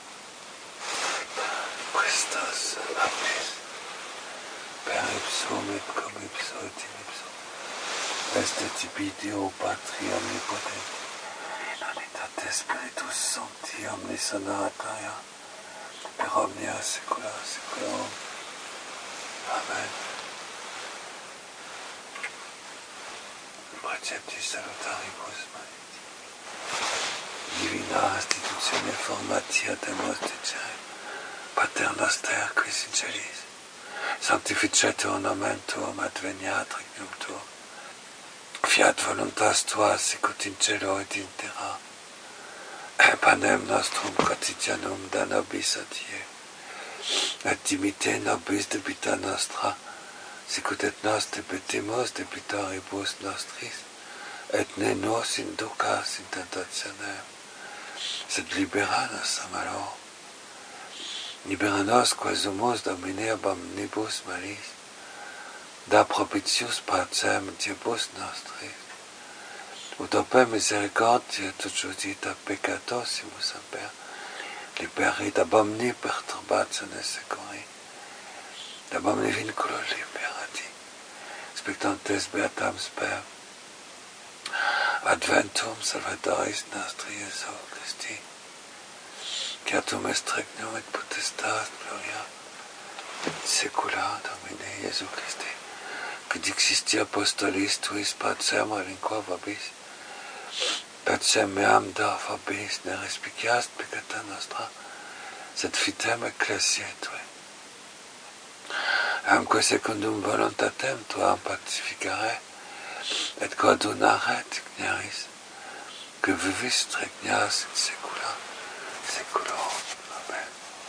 [SPEAKER 1] Christus amis, per ipsum et cum ipso et in ipsum, est tibi Deo Patri omnipotenti, in unitate Spiritus Sancti omnis honorataria, per omnia saecula saeculorum. Amen. Preceptis salutaribus Maiti. Divina institutione formatia demos dicere, Pater noster quis in celis, sanctificetur nomen tuum, adveniat regnum tuum, fiat voluntas tua sicut in cielo et in terra, panem nostrum quotidianum da nobis hodie, et dimite nobis debita nostra, sicut et nos debitemus debitoribus nostris, et ne nos inducas in tentationem, sed libera nos a malo. Libera nos quaesumus Domine ab omnibus malis, da propitius pacem Diebus nostris, ut opem misericordia et judita peccatosimus semper, liberit ab omni perturbationes securi, ab omni vinculo liberati, spectantes beatam sper, adventum Salvadoris nostri Iesu Christi, Quatum est regnum et potestas gloria, et saecula Domine Iesu Christi, quid existi apostolis tuis pacem relinqua vobis, pacem meam da vobis, ne respiciast peccata nostra, sed fitem ecclesiae tuae. Amque secundum voluntatem tuam pacificare, et coadunare digneris, que vivis regnias in saecula saeculorum. couleur. Amen.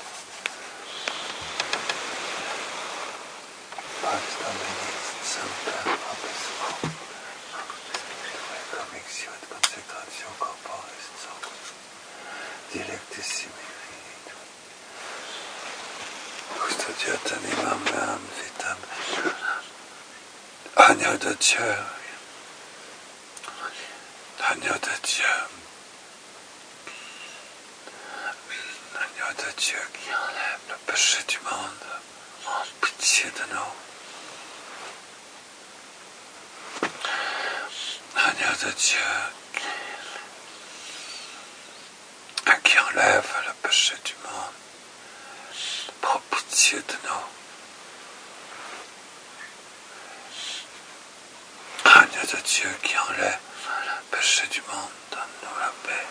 [SPEAKER 1] Père, béni, Saint-Père, apaisement, connexion et consécration corporelle, dilectissimi vidi. Custodia animam meam vitam. Agneau de Dieu. Agneau de Dieu. Agneau de Dieu qui enlève le péché du monde. Oh, pitié de nous. Agneau de Dieu qui enlève le péché du monde. Prends pitié de nous. Agneau de Dieu qui enlève le péché du monde, donne-nous la paix.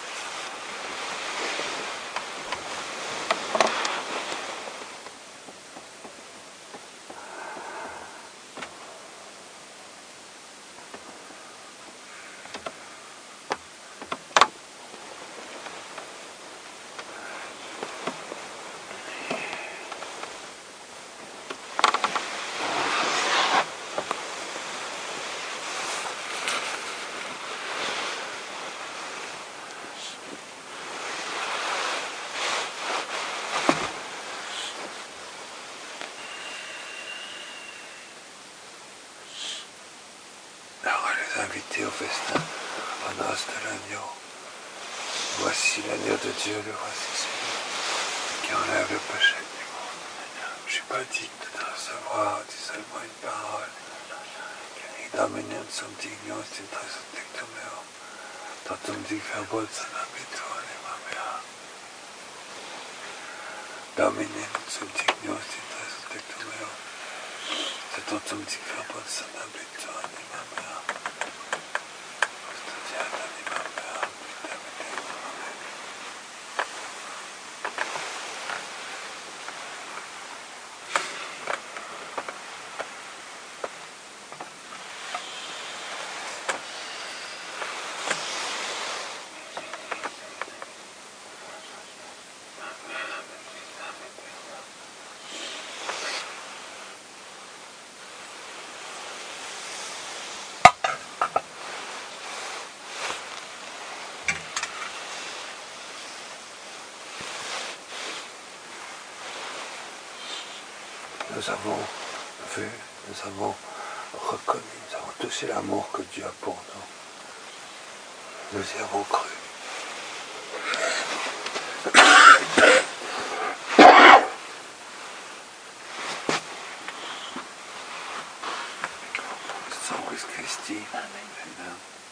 [SPEAKER 1] Invité au festin, au noces de l'agneau. Voici l'agneau de Dieu, le voici celui qui enlève le péché du monde. Je ne suis pas digne de te recevoir, dis seulement une parole. Dominium sum dignos intresus dictum meum, totum dic verbum sanabito anima mea. Dominium sum dignos intresus dictum meum, totum dic verbum sanabito anima mea. Nous avons vu, nous avons reconnu, nous avons touché l'amour que Dieu a pour nous. Nous y avons cru. Sanguis Christi. Amen.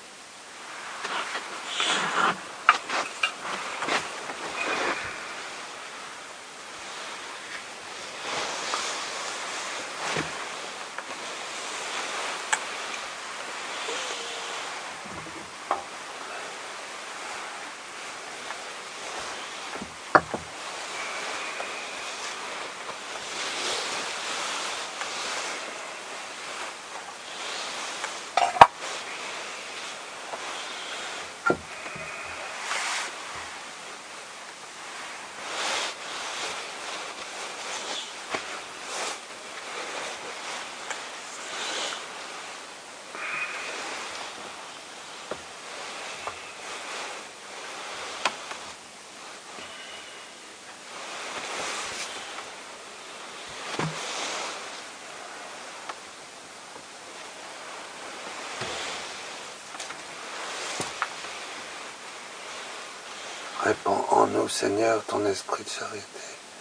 [SPEAKER 1] Répands en nous, Seigneur, ton esprit de charité.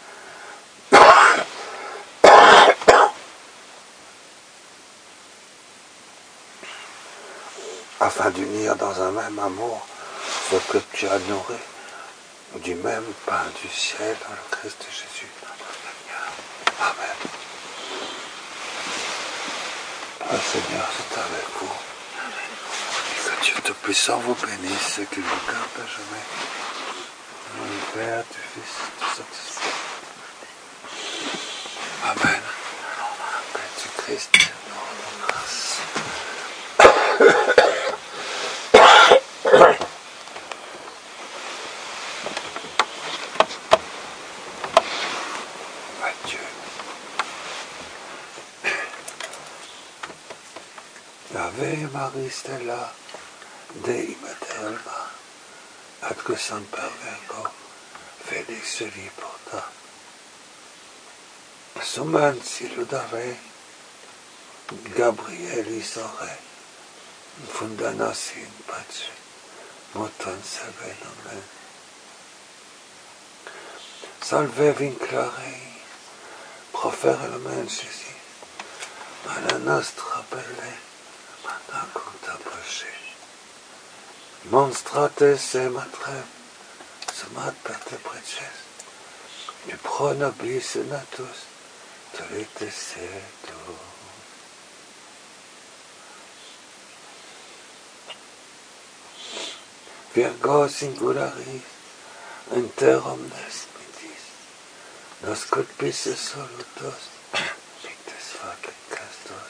[SPEAKER 1] Afin d'unir dans un même amour ce que tu as nourri du même pain du ciel dans le Christ Jésus, notre Seigneur. Amen. Le Seigneur, c'est avec vous. Et que Dieu Tout-Puissant vous bénisse et qu'il vous garde à jamais. Au nom du Père, du Fils, du Saint-Esprit. Amen. Paix du Christ, nous rendons grâce. Ave Maria Stella, Dei Materna, ad semper Virgo, felicili porta. Suman siludare, Gabrieli sore, fundanasi in pace, moton salve nomen. Salve vinclarei, profere nomen Jésus, à la nostra belle, racconta péché. Monstrates et matrem, sumat per te preces, tu pro nobis senatus, tolite sedo. Virgo singularis, inter omnes mitis, nos culpis solutos, pictes facet castos.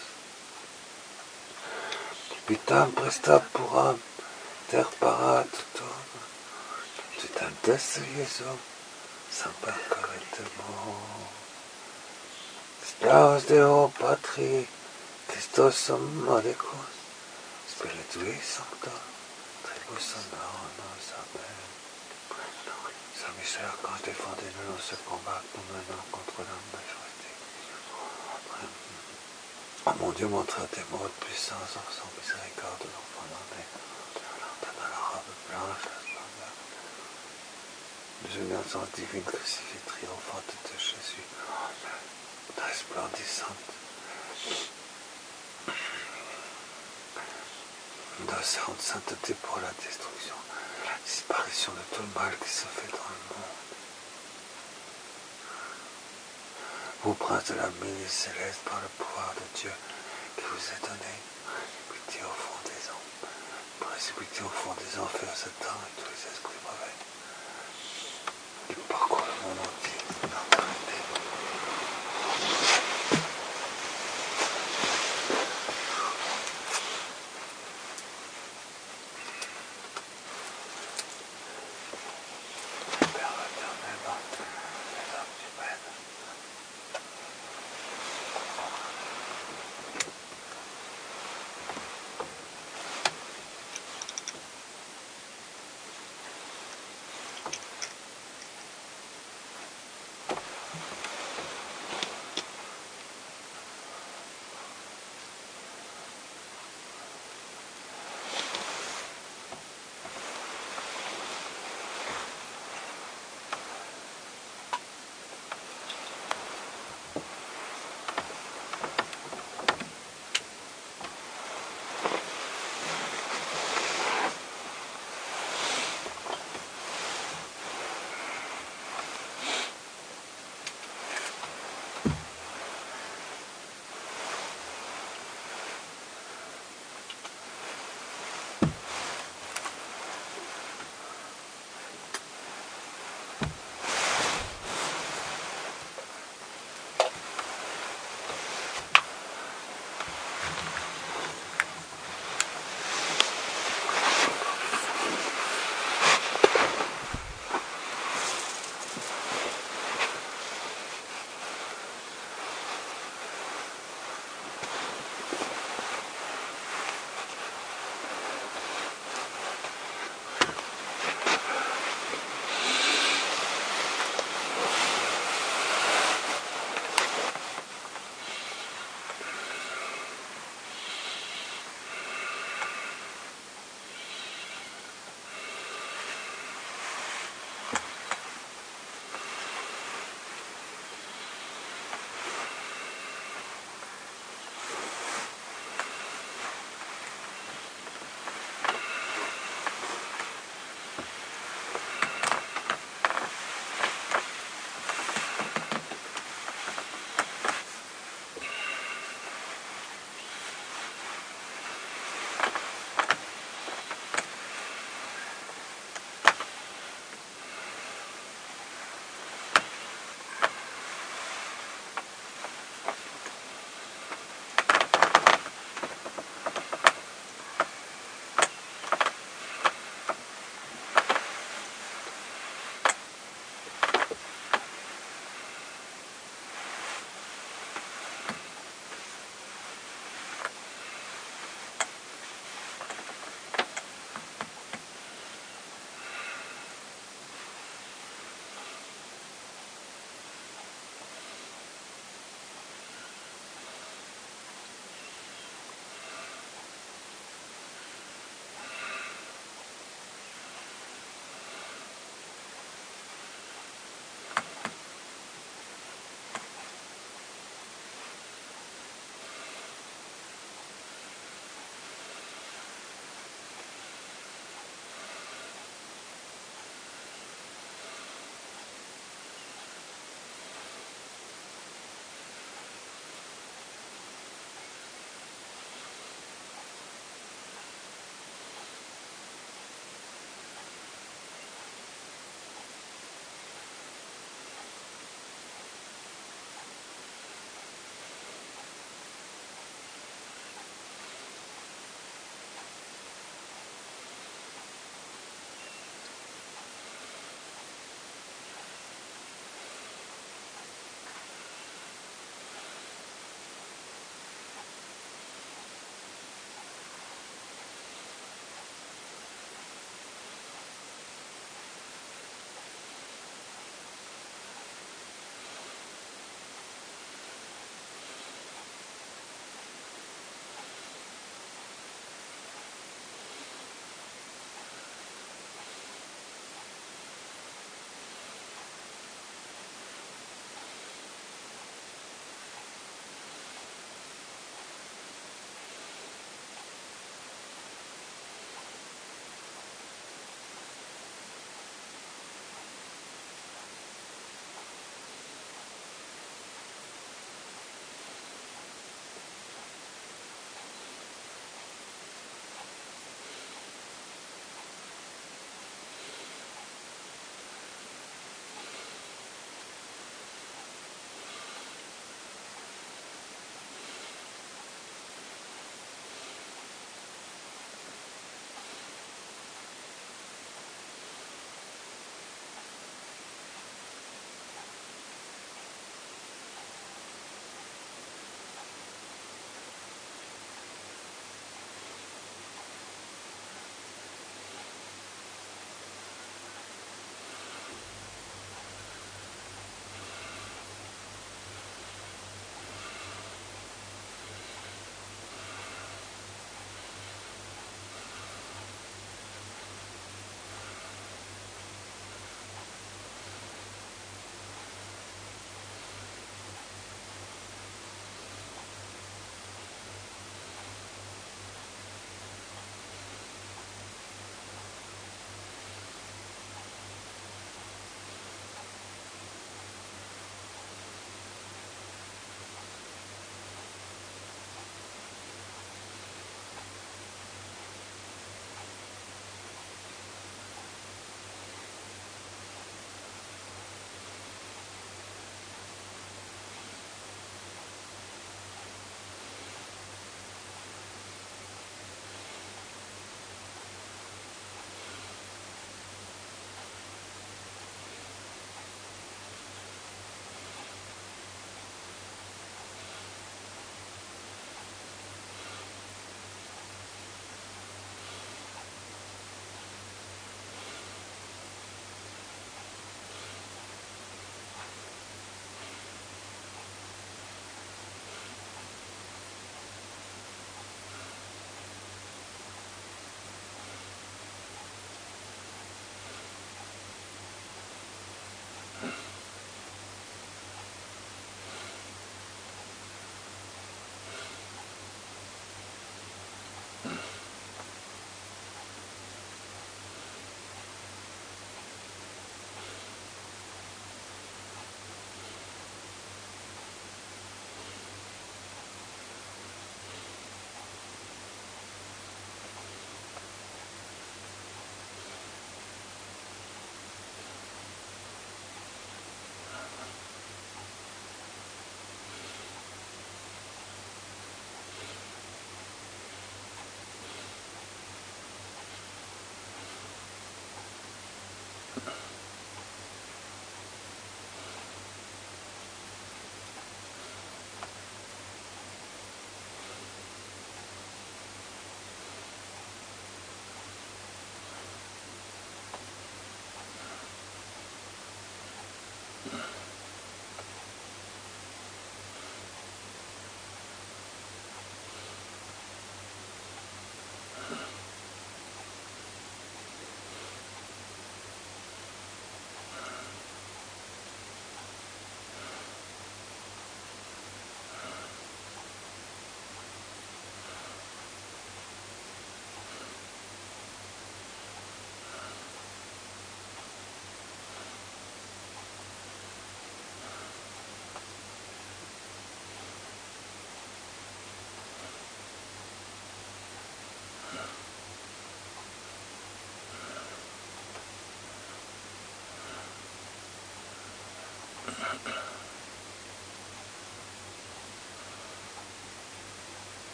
[SPEAKER 1] Vitam presta puram, ter para tutum, tutantes Iesum, semper correctemo. Spes Deo Patri, Christos sum modicus, Spiritui Sancto, Tribus honoris, amen. Saint Michel Archange, défendez-nous dans ce combat que nous menons contre la majorité. Oh mon Dieu, montre tes mots de puissance, en son miséricorde de l'enfant d'année, dans la robe blanche, la splendeur. Les innocence divine crucifiée triomphante de Jésus, resplendissante, d'océan de sainteté pour la destruction, la disparition de tout le mal qui se fait dans le monde. Vous, prince de la milice céleste, par le pouvoir de Dieu qui vous est donné, précipitez au fond des enfers, précipitez au fond des enfers Satan et tous les esprits mauvais qui parcourent le monde entier dans la vérité. Père éternel, les hommes humains,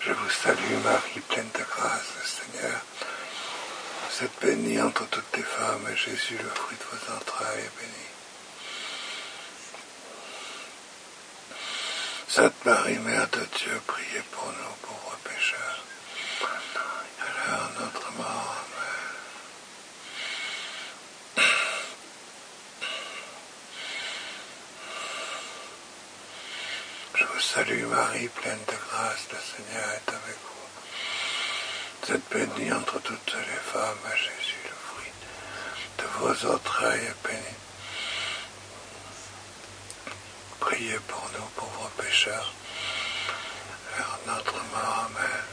[SPEAKER 1] Je vous salue Marie, pleine de grâce, le Seigneur. Vous êtes bénie entre toutes les femmes, et Jésus, le fruit de vos entrailles, est béni. Sainte Marie, Mère de Dieu, priez pour nous, pauvres pécheurs, à l'heure de notre mort. Amen. Je vous salue Marie, pleine de grâce, le Seigneur est avec vous. Vous êtes bénie entre toutes les femmes, et Jésus, le fruit de vos entrailles, est béni. Priez pour nous, pauvres pécheurs, vers notre mort. Amen.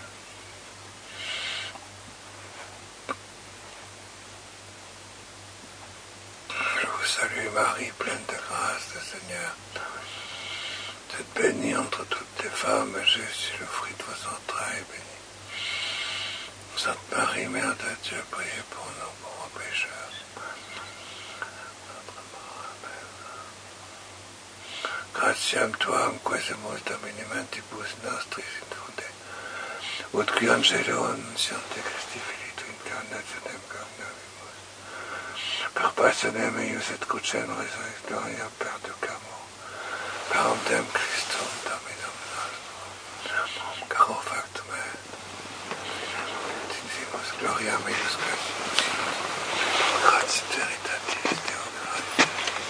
[SPEAKER 1] Je vous salue Marie, pleine de grâce, le Seigneur. Vous êtes bénie entre toutes les femmes, et Jésus, le fruit de vos entrailles, est béni. Sainte Marie, Mère de Dieu, priez pour nous, pauvres pécheurs. Gratiam tuam, quesemus Domini mentibus nostris infunde, ut qui angelo annunciante Christi Filii incarnationem carnavimus, per passionem eius et crucem resurrectionem gloria perducamo, per omnem Christum Dominum nostrum, caro factum est, tinsimus gloria meius Christus, gratia veritatis Deo gratia.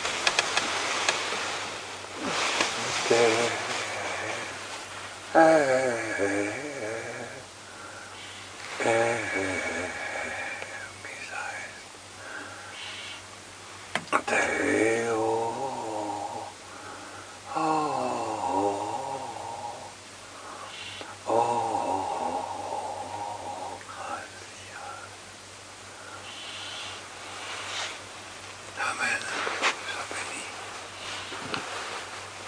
[SPEAKER 1] Eh, eh, eh, misa est Deo, oh, oh,